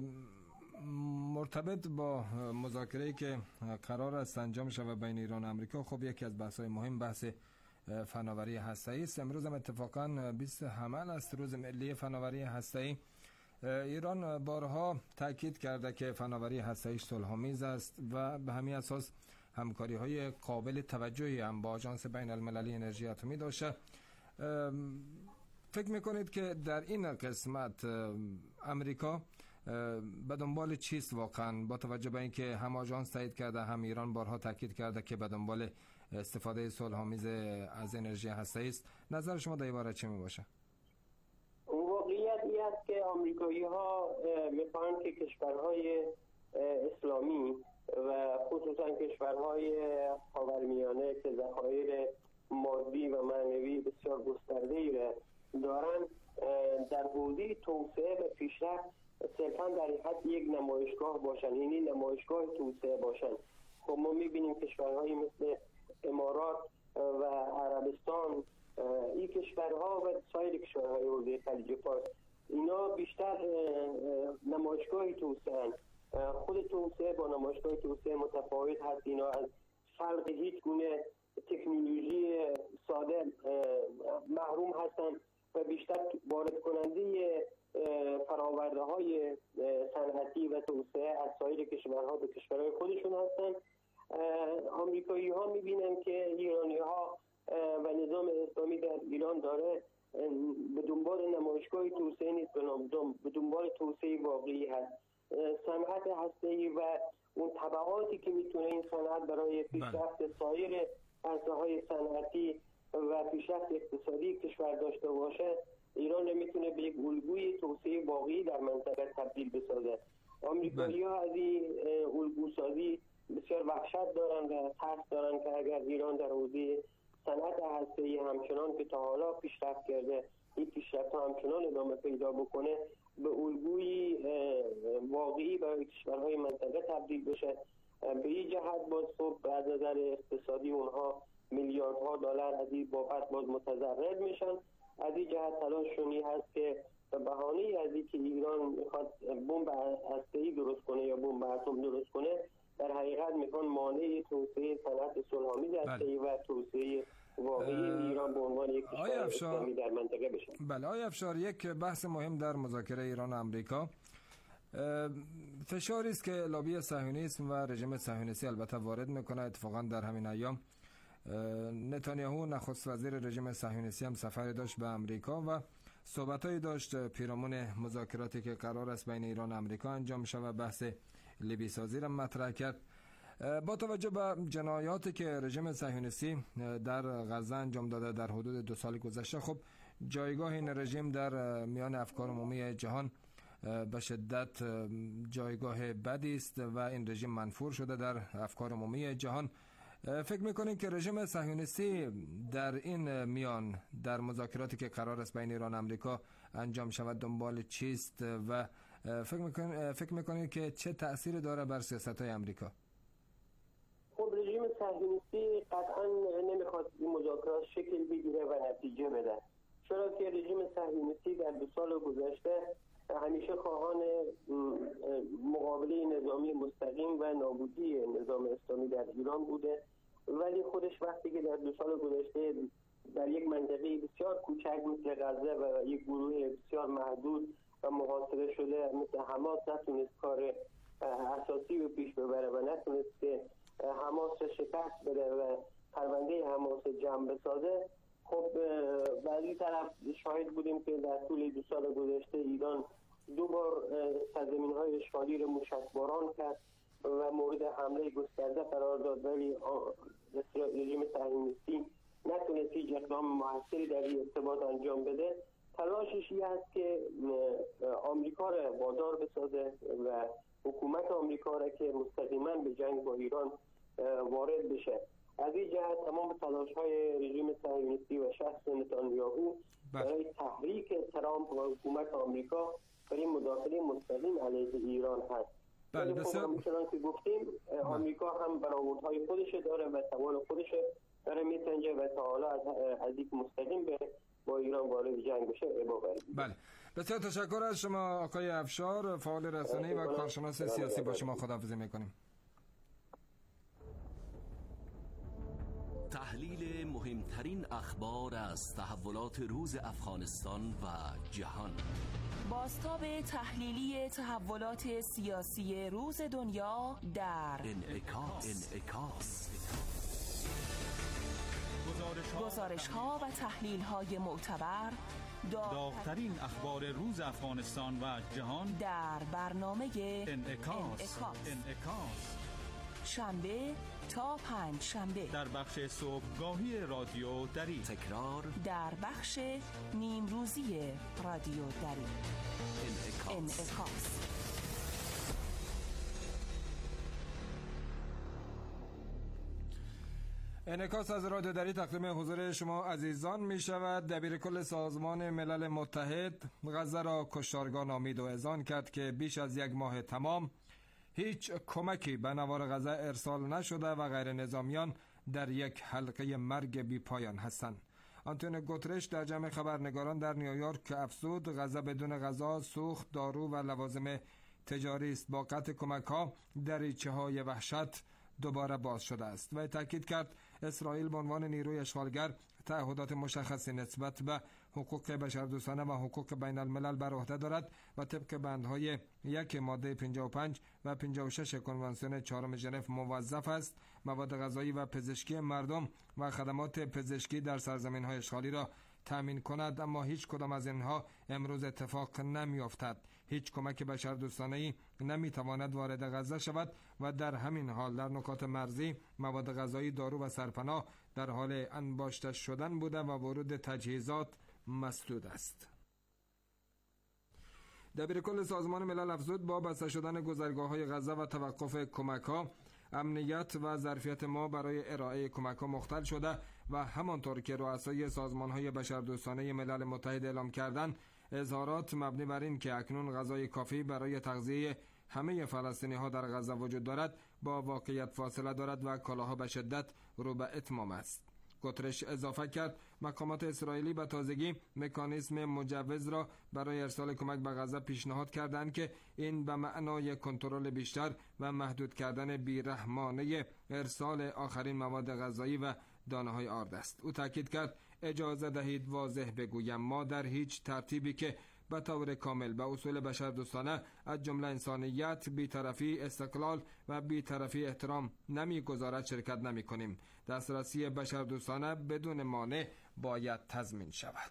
مرتبط با مذاکره‌ای که قرار است انجام شود بین ایران و آمریکا، خب یکی از بحث‌های مهم بحث فناوری هسته‌ای است. امروز هم اتفاقاً 20 حمل است، روز ملی فناوری هسته‌ای. ایران بارها تاکید کرده که فناوری هسته‌ای صلح‌آمیز است و به همین اساس همکاری‌های قابل توجهی هم با آژانس بین‌المللی انرژی اتمی داشته. فکر میکنید که در این قسمت امریکا به دنبال چیست واقعا، با توجه به اینکه هم آژانس تایید کرده هم ایران بارها تاکید کرده که به دنبال استفاده صلح‌آمیز از انرژی هسته‌ای است؟ نظر شما در این باره چه میباشه؟ واقعیت این است که آمریکایی‌ها میخواهند که کشورهای اسلامی و خصوصا کشورهای خاورمیانه که ذخایر مادی و معنوی بسیار گسترده‌ای را دارن، در حوزه توسعه و پیشرفت صرفا در حد یک نمایشگاه باشن، یعنی نمایشگاه توسعه باشن. خب ما میبینیم کشورهایی مثل امارات و عربستان، این کشورها و سایر کشورهای حوزه خلیج فارس، اینا بیشتر نمایشگاه توسعه، خود توسعه با نمایشگاه توسعه متفاوت هست. اینا از خلق هیچ گونه تکنولوژی ساده محروم هستند و بیشتر وارد کننده فراورده های صنعتی و توسعه از سایر کشورها به کشورهای خودشون هستند. آمریکایی ها میبینن که ایرانی ها و نظام اسلامی در ایران داره به دنبال نمایشگاه توسعه نیست، به دنبال توسعه واقعی هست. صنعت هسته‌ای و اون تبعاتی که میتونه این صنعت برای پیشرفت سایر عرصه‌های صنعتی و پیشرفت اقتصادی کشور داشته باشه، ایران رو میتونه به یک الگوی توسعه واقعی در منطقه تبدیل بسازه. آمریکایی‌ها از این الگوسازی بسیار وحشت دارن و ترس دارن که اگر ایران در حوزه صنعت هسته‌ای همچنان که تا حالا پیشرفت کرده، این پیشرفت همچنان ادامه پیدا بکنه، به الگوی واقعی برای کشورهای منطقه تبدیل بشه. به این جهت باز خب از نظر اقتصادی اونها میلیاردها دلار از این بابت باز متضرر میشن. از این جهت تلاششون هست که به بهانه از اینکه ایران میخواد بمب هسته‌ای درست کنه یا بمب اتم درست کنه، در حقیقت میخوان مانع توسعه صنعت صلح‌آمیز هسته‌ای و توسعه واقعی ایران به عنوان یک کشور اسلامی در منطقه بشه. بله آقای افشار، یک بحث مهم در مذاکره ایران و آمریکا فشاری است که لابی صهیونیسم و رژیم صهیونیستی البته وارد میکنه. اتفاقا در همین ایام نتانیاهو نخست وزیر رژیم صهیونیستی هم سفری داشت به آمریکا و صحبتایی داشت پیرامون مذاکراتی که قرار است بین ایران و آمریکا انجام شود. بحث لیبی سازی را مطرح کرد. با توجه به جنایاتی که رژیم صهیونیستی در غزه انجام داده در حدود 2 سال گذشته، خب جایگاه این رژیم در میان افکار عمومی جهان به شدت جایگاه بدی است و این رژیم منفور شده در افکار عمومی جهان. فکر میکنید که رژیم صهیونیستی در این میان در مذاکراتی که قرار است بین ایران و آمریکا انجام شود دنبال چیست و فکر میکنید که چه تأثیری داره بر سیاست‌های آمریکا؟ خب رژیم صهیونیستی قطعا نمیخواد این مذاکرات شکل بگیره و نتیجه بده، چرا که رژیم صهیونیستی در 2 سال گذشته همیشه خواهان مقابله نظامی مستقیم و نابودی نظام اسلامی در ایران بوده، ولی خودش وقتی که در 2 سال گذشته در یک منطقه بسیار کوچک مثل غزه و یک گروه بسیار محدود و محاصره شده مثل حماس نتونست کار اساسی رو پیش ببره و نتونست که حماس رو شکست بده و پرونده حماس جمع بسازه، خب بعضی طرف شاهد بودیم که در طول 2 سال گذشته ایران 2 بار سرزمین‌های اشغالی رو موشکباران کرد و مورد حمله گسترده قرار داد، ولی رژیم صهیونیستی نتونست هیچ اقدام موثری در این ارتباط انجام بده. تلاشش این است که آمریکا را وادار بسازه و حکومت آمریکا را که مستقیما به جنگ با ایران وارد بشه. از این جهت تمام تلاش‌های رژیم صهیونیستی و شخص نتانیاهو برای تحریک ترامپ و حکومت آمریکا برای مداخله مستقیم علیه ایران هست. بله بسیار همچنان که گفتیم آمریکا هم برآوردهای خودش داره و توان خودش داره میسنجه و تا حالا از یک مستقیم به با ایران وارد جنگ بشه ابا. بله بسیار تشکر از شما آقای افشار، فعال رسانه‌ای و کارشناس سیاسی. با شما خداحافظی میکنیم. تحلیل مهمترین اخبار از تحولات روز افغانستان و جهان. بازتاب تحلیلی تحولات سیاسی روز دنیا در انعکاس. گزارش‌ها و تحلیل‌های معتبر، داغ‌ترین اخبار روز افغانستان و جهان در برنامه انعکاس. شنبه تا 5 شنبه در بخش صبحگاهی رادیو دری، تکرار در بخش نیمروزی رادیو دری. انعکاس. انعکاس از رادیو دری تقدیم حضور شما عزیزان می شود. دبیر کل سازمان ملل متحد غزه را کشتارگاه نامید و اذعان کرد که بیش از 1 ماه تمام هیچ کمکی به نوار غزه ارسال نشده و غیر نظامیان در یک حلقه مرگ بی پایان هستند. آنتونیو گوترش در جمع خبرنگاران در نیویورک افزود غزه بدون غذا، سوخت، دارو و لوازم تجاری است. با قطع کمک‌ها دریچه‌های وحشت دوباره باز شده است و تاکید کرد اسرائیل به عنوان نیروی اشغالگر تعهدات مشخصی نسبت به حقوق بشردوستانه و حقوق بین الملل بر عهده دارد و طبق بندهای 1 ماده 55 و 56 کنوانسیون 4 ژنو موظف است مواد غذایی و پزشکی مردم و خدمات پزشکی در سرزمین‌های اشغالی را تامین کند، اما هیچ کدام از اینها امروز اتفاق نمی‌افتد. هیچ کمک بشردوستانه‌ای نمی‌تواند وارد غزه شود و در همین حال در نقاط مرزی مواد غذایی، دارو و سرپناه در حال انباشته شدن بوده و ورود تجهیزات مسدود است. دبیرکل سازمان ملل افزود با بسته شدن گذرگاه‌های غزه و توقف کمک‌ها، امنیت و ظرفیت ما برای ارائه کمک‌ها مختل شده و همانطور که رؤسای سازمان‌های بشردوستانه ملل متحد اعلام کردند، اظهارات مبنی بر این که اکنون غذای کافی برای تغذیه همه فلسطینی‌ها در غزه وجود دارد با واقعیت فاصله دارد و کالاها به شدت رو به اتمام است. گوترش اضافه کرد مقامات اسرائیلی به تازگی مکانیزم مجوز را برای ارسال کمک به غزه پیشنهاد کردند که این به معنای کنترل بیشتر و محدود کردن بیرحمانه ارسال آخرین مواد غذایی و دانه‌های آرد است. او تاکید کرد اجازه دهید واضح بگویم ما در هیچ ترتیبی که به طور کامل به اصول بشردوستانه از جمله انسانیت، بی‌طرفی، استقلال و بی‌طرفی احترام نمی‌گذارد شرکت نمی‌کنیم. دسترسی بشردوستانه بدون مانع باید تضمین شود.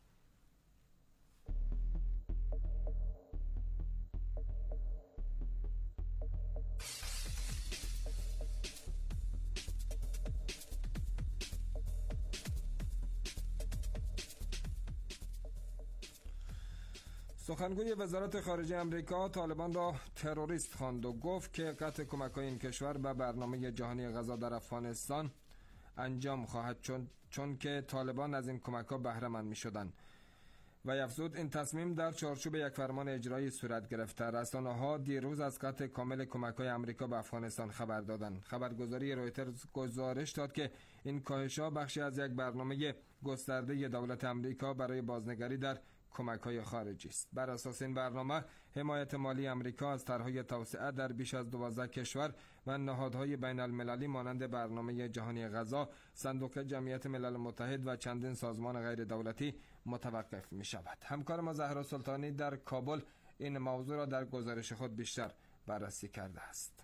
سخنگوی وزارت خارجه امریکا طالبان را تروریست خواند و گفت که قطع کمک‌های این کشور به برنامه جهانی غذا در افغانستان انجام خواهد چون که طالبان از این کمک‌ها بهره مند می‌شدند. و افزود این تصمیم در چارچوب یک فرمان اجرایی صورت گرفته. رسانه‌ها دیروز از قطع کامل کمک‌های آمریکا به افغانستان خبر دادند. خبرگزاری رویترز گزارش داد که این کاهش‌ها بخشی از یک برنامه گسترده دولت آمریکا برای بازنگری در کمک‌های خارجی است. بر اساس این برنامه حمایت مالی آمریکا از طرح‌های توسعه در بیش از 12 کشور و نهادهای بین المللی مانند برنامه جهانی غذا، صندوق جمعیت ملل متحد و چندین سازمان غیر دولتی متوقف می شود. همکار ما زهرا سلطانی در کابل این موضوع را در گزارش خود بیشتر بررسی کرده است.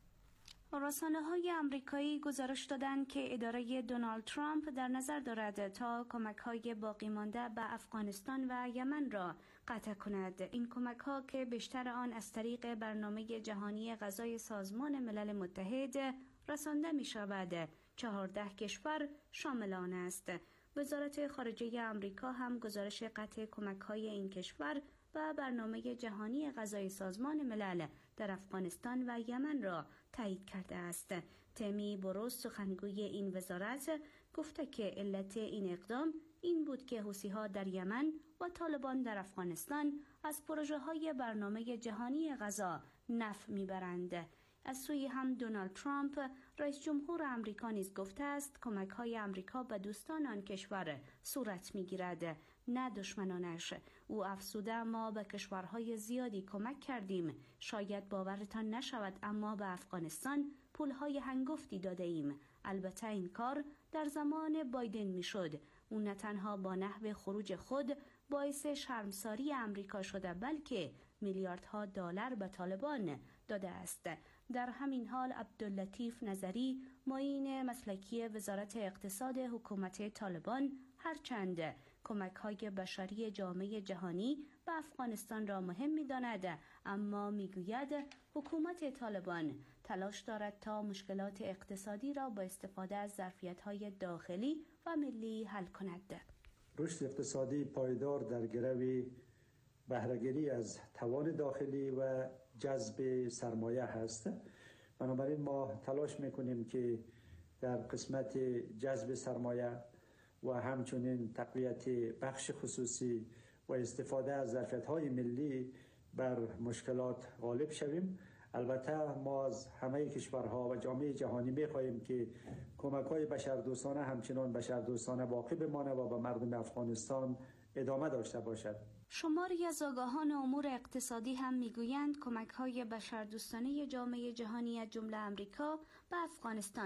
رسانه‌های آمریکایی گزارش دادند که اداره دونالد ترامپ در نظر دارد تا کمک‌های باقی مانده به افغانستان و یمن را قطع کند. این کمک‌ها که بیشتر آن از طریق برنامه جهانی غذای سازمان ملل متحد رسانده می‌شود، 14 کشور شامل آن است. وزارت خارجه آمریکا هم گزارش قطع کمک‌های این کشور و برنامه جهانی غذای سازمان ملل در افغانستان و یمن را تایید کرده است. تمی بروز سخنگوی این وزارت گفته که علت این اقدام این بود که حوثی‌ها در یمن و طالبان در افغانستان از پروژه‌های برنامه جهانی غذا نفع می‌برند. از سوی هم دونالد ترامپ رئیس جمهور آمریکا نیز گفته است کمک‌های آمریکا به دوستان آن کشور صورت می‌گیرد، نه دشمنانش. او افزوده ما به کشورهای زیادی کمک کردیم، شاید باورتان نشود اما به افغانستان پولهای هنگفتی داده ایم. البته این کار در زمان بایدن میشد. او نه تنها با نحو خروج خود باعث شرمساری آمریکا شده بلکه میلیاردها دلار به طالبان داده است. در همین حال عبداللطیف نظری معین مسلکی وزارت اقتصاد حکومت طالبان هرچند کمک‌های بشری جامعه جهانی به افغانستان را مهم می‌داند، اما می‌گوید حکومت طالبان تلاش دارد تا مشکلات اقتصادی را با استفاده از ظرفیت‌های داخلی و ملی حل کند. رشد اقتصادی پایدار در گرو بهره‌گیری از توان داخلی و جذب سرمایه هست. بنابراین ما تلاش می‌کنیم که در قسمت جذب سرمایه و همچنین تقویت بخش خصوصی و استفاده از ظرفیت‌های ملی بر مشکلات غالب شویم. البته ما از همه کشورها و جامعه جهانی می‌خواهیم که کمک‌های بشردوستانه همچنان بشردوستانه باقی بمانه و به مردم افغانستان ادامه داشته باشد. شماری از آگاهان امور اقتصادی هم میگویند کمک‌های بشردوستانه جامعه جهانی از جمله آمریکا به افغانستان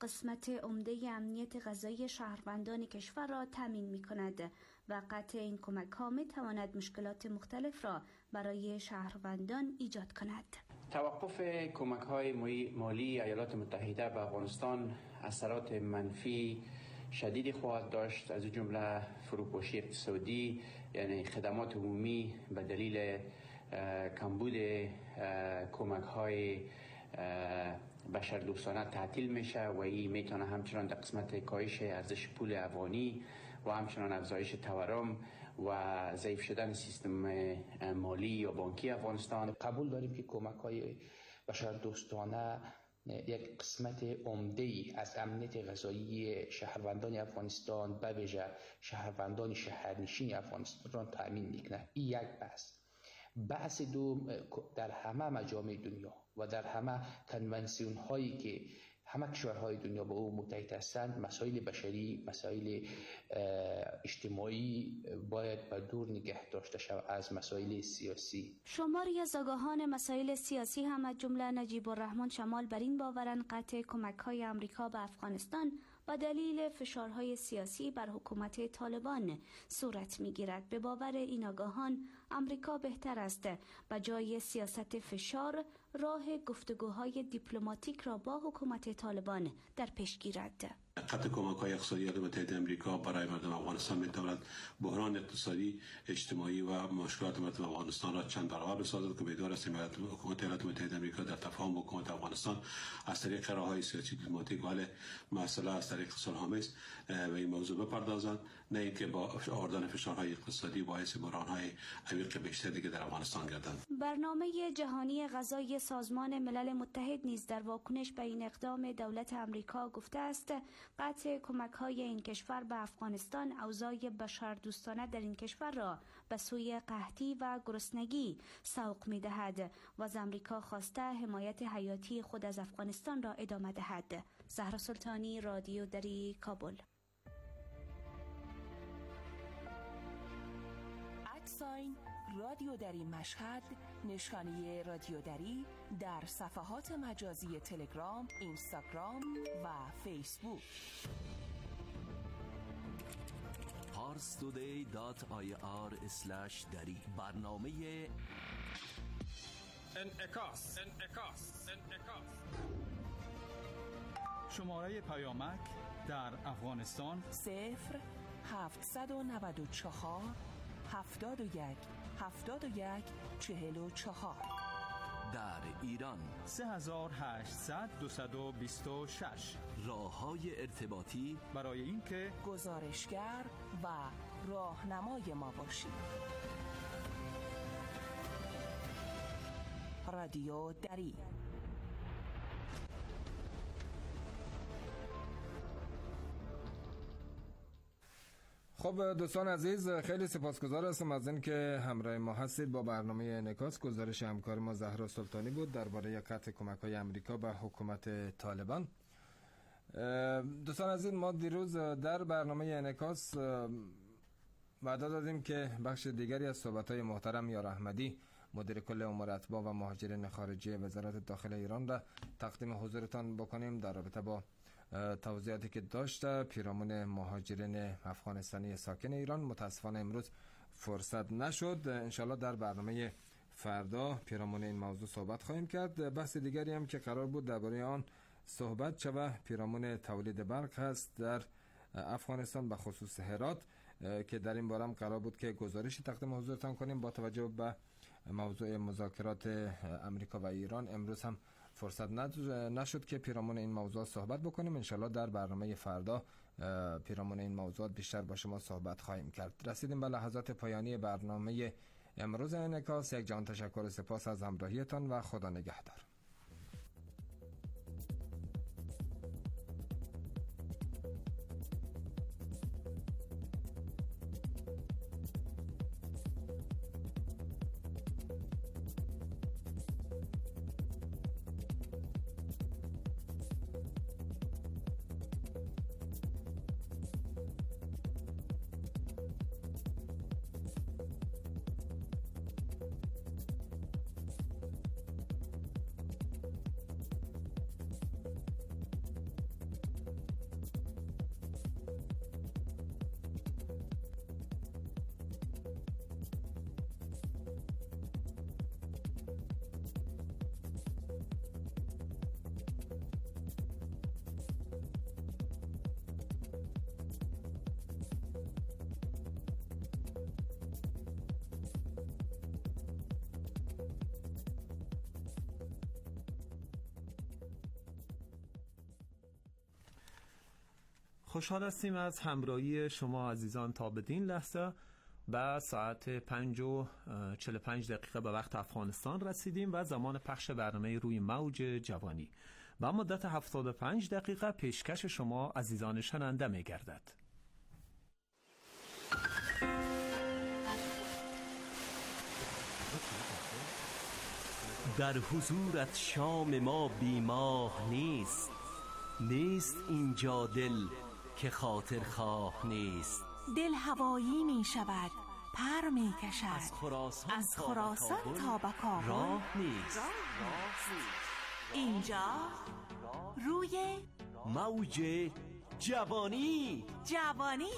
قسمت عمده امنیت غذایی شهروندان کشور را تامین می‌کند و قطع این کمک‌ها می‌تواند مشکلات مختلف را برای شهروندان ایجاد کند. توقف کمک‌های مالی ایالات متحده به افغانستان اثرات منفی شدیدی خواهد داشت، از جمله فروپاشی اقتصادی، یعنی خدمات عمومی به دلیل کمبود کمک‌های بشردوستانه تعطیل میشه و این میتونه همچنان در قسمت کاهش ارزش پول افغانی و همچنان افزایش تورم و ضعیف شدن سیستم مالی یا بانکی افغانستان. قبول داریم که کمک‌های بشردوستانه یک قسمت عمده‌ای از امنیت غذایی شهروندان افغانستان به ویژه شهروندان شهرنشین افغانستان را تأمین می‌کند. این یک بحث دوم، در همه مجامع دنیا و در همه کنونسیون هایی که همه کشورهای دنیا با او متحد هستند، مسائل بشری، مسائل اجتماعی باید به دور نگه داشته شود از مسائل سیاسی. شماری از آگاهان مسائل سیاسی هم از جمله نجیب الرحمن شمال بر این باورند قطع کمک‌های آمریکا به افغانستان با دلیل فشارهای سیاسی بر حکومت طالبان صورت می‌گیرد. به باور این آگاهان آمریکا بهتر است به جای سیاست فشار راه گفتگوهای دیپلماتیک را با حکومت طالبان در پیش گیرد. قطع کمک‌های اقتصادی ایالات متحده آمریکا برای مردم افغانستان می‌تواند بحران اقتصادی، اجتماعی و مشکلات مردم افغانستان را چند برابر بسازد که بدور است حکومت ایالات متحده آمریکا در تفاهم با حکومت افغانستان از طریق راه‌های سیاسی دیپلماتیک ولی مسئله از طریق صلح‌آمیز به این موضوع بپردازند، نه اینکه با آوردن فشارهای اقتصادی باعث بحران‌های عمیق بیشتر دیگه در افغانستان گردند. برنامه جهانی غذایی سازمان ملل متحد نیز در واکنش به این اقدام دولت آمریکا گفته است قطع کمک‌های این کشور به افغانستان اوضاع بشردوستانه در این کشور را به سوی قحطی و گرسنگی سوق می‌دهد و از آمریکا خواسته حمایت حیاتی خود از افغانستان را ادامه دهد. زهرا سلطانی، رادیو دری، کابل. ادساین رادیو دری مشهد، نشانی رادیو دری در صفحات مجازی تلگرام، اینستاگرام و فیسبوک. parstoday.ir/dari برنامه انعکاس. شماره پیامک در افغانستان 0794 71 71 44. در ایران 3800 226. راه‌های ارتباطی برای اینکه گزارشگر و راهنمای ما باشید. رادیو دری. خب دوستان عزیز، خیلی سپاسگزار هستم از اینکه همراه ما هستید با برنامه انعکاس. گزارش همکار ما زهرا سلطانی بود درباره قطع کمک‌های آمریکا به حکومت طالبان. دوستان عزیز، ما دیروز در برنامه انعکاس وعده دادیم که بخش دیگری از صحبت‌های محترم یار احمدی، مدیر کل امور اتباع و مهاجرین خارجی وزارت داخله ایران را تقدیم حضورتان بکنیم در رابطه با توضیحاتی که داشته پیرامون مهاجرین افغانستانی ساکن ایران. متاسفانه امروز فرصت نشد. انشالله در برنامه فردا پیرامون این موضوع صحبت خواهیم کرد. بحث دیگری هم که قرار بود درباره آن صحبت شود پیرامون تولید برق هست در افغانستان، به خصوص هرات، که در این باره هم قرار بود که گزارشی تقدیم حضورتان کنیم با توجه به موضوع مذاکرات امریکا و ایران. امروز هم فرصت نشد که پیرامون این موضوع صحبت بکنیم. انشالله در برنامه فردا پیرامون این موضوعات بیشتر با شما صحبت خواهیم کرد. رسیدیم به لحظات پایانی برنامه امروز انعکاس. یک جان تشکر و سپاس از همراهیتان و خدا نگهدار. خوشحال هستیم از همراهی شما عزیزان تا بدین لحظه. و ساعت 5:45 به وقت افغانستان رسیدیم و زمان پخش برنامه روی موج جوانی و مدت 75 دقیقه پیشکش شما عزیزان شنونده می گردد. در حضورت شام ما بیماه نیست، نیست اینجا دل که خاطر خواه نیست. دل هوایی می شود، پر می کشد، از خراسان تا به کابل راه نیست. اینجا روی موج جوانی. جوانی.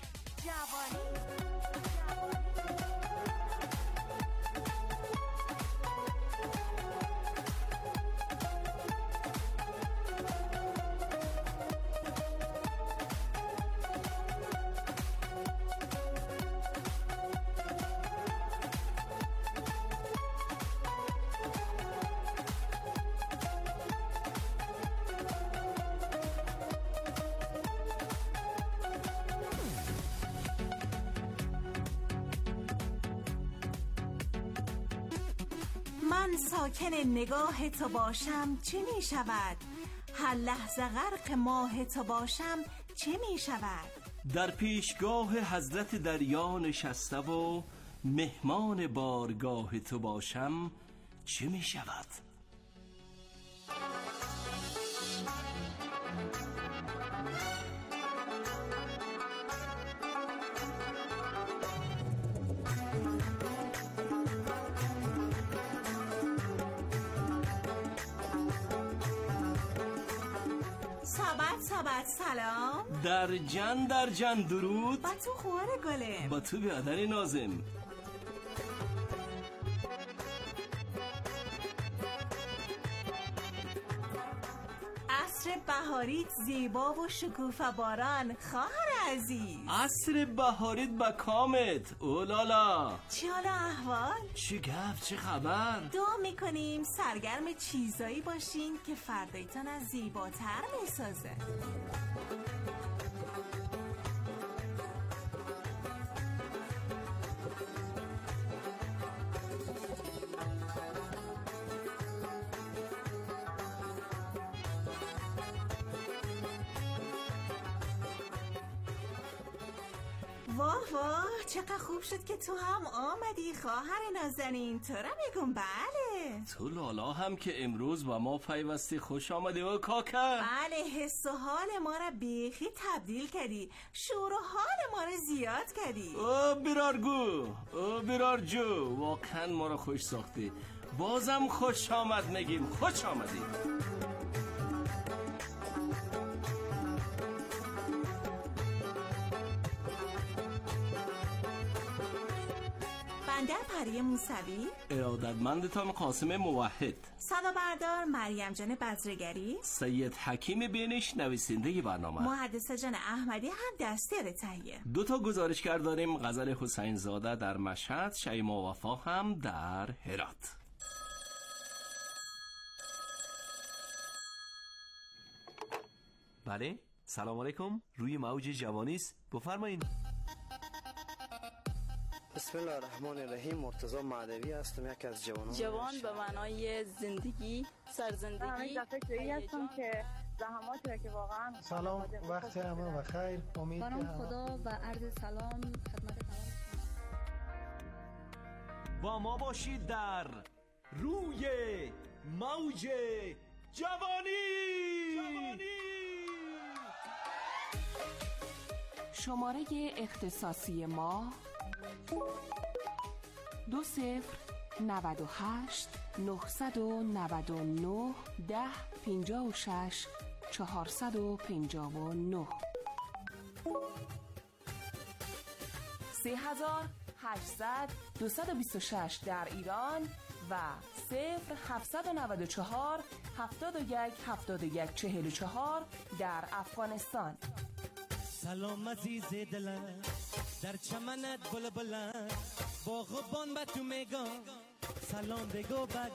من ساکن نگاه تو باشم چه می شود؟ هر لحظه غرق ماه تو باشم چه می شود؟ در پیشگاه حضرت دریا نشسته و مهمان بارگاه تو باشم چه می شود؟ صبت سلام. در جن درود. با تو خوار گلم. با تو بیادر نازم. عصر بهاریت زیبا و شکوفه باران خواهر عزیز. عصر بهاریت با کامت. اولالا چی حالا احوال؟ چه گفت چه خبر؟ دعا میکنیم سرگرم چیزایی باشین که فردایتان از زیباتر میسازه. واه چقدر خوب شد که تو هم آمدی خواهر نازنین. تو را میگم بله. تو لالا هم که امروز با ما پیوستی خوش آمدی و کاکر. بله حس و حال ما را بیخی تبدیل کردی، شور و حال ما را زیاد کردی. او بیرارجو واقعا ما را خوش ساختی. بازم خوش آمد نگیم. خوش آمدی. بنده پری موسوی، ارادتمندتان قاسم موحد، صدا بردار مریم جان بزرگری، سید حکیم بینش نویسنده برنامه، محدثه جان احمدی هم دستیار تهیه. 2 گزارشگر داریم. غزل حسین زاده در مشهد، شیما وفا هم در هرات. بله سلام علیکم. روی موج جوانی است. بفرمایید. بسم الله الرحمن الرحیم. مرتضی معدوی هستم، یکی از جوان به معنای زندگی، سرزندگی. فکری هستم که زحماتی که واقعا سلام، وقت همه بخیر. امید بنام خدا و عرض سلام خدمت تمام. با ما باشید در روی موج جوانی. شماره اختصاصی ما 2098 999 1056 459 3800 226 در ایران و 0794 71 71 44 در افغانستان. سلام عزیز دلم، در چمنت بلبلم، باغبان به تو میگم سلام بگو.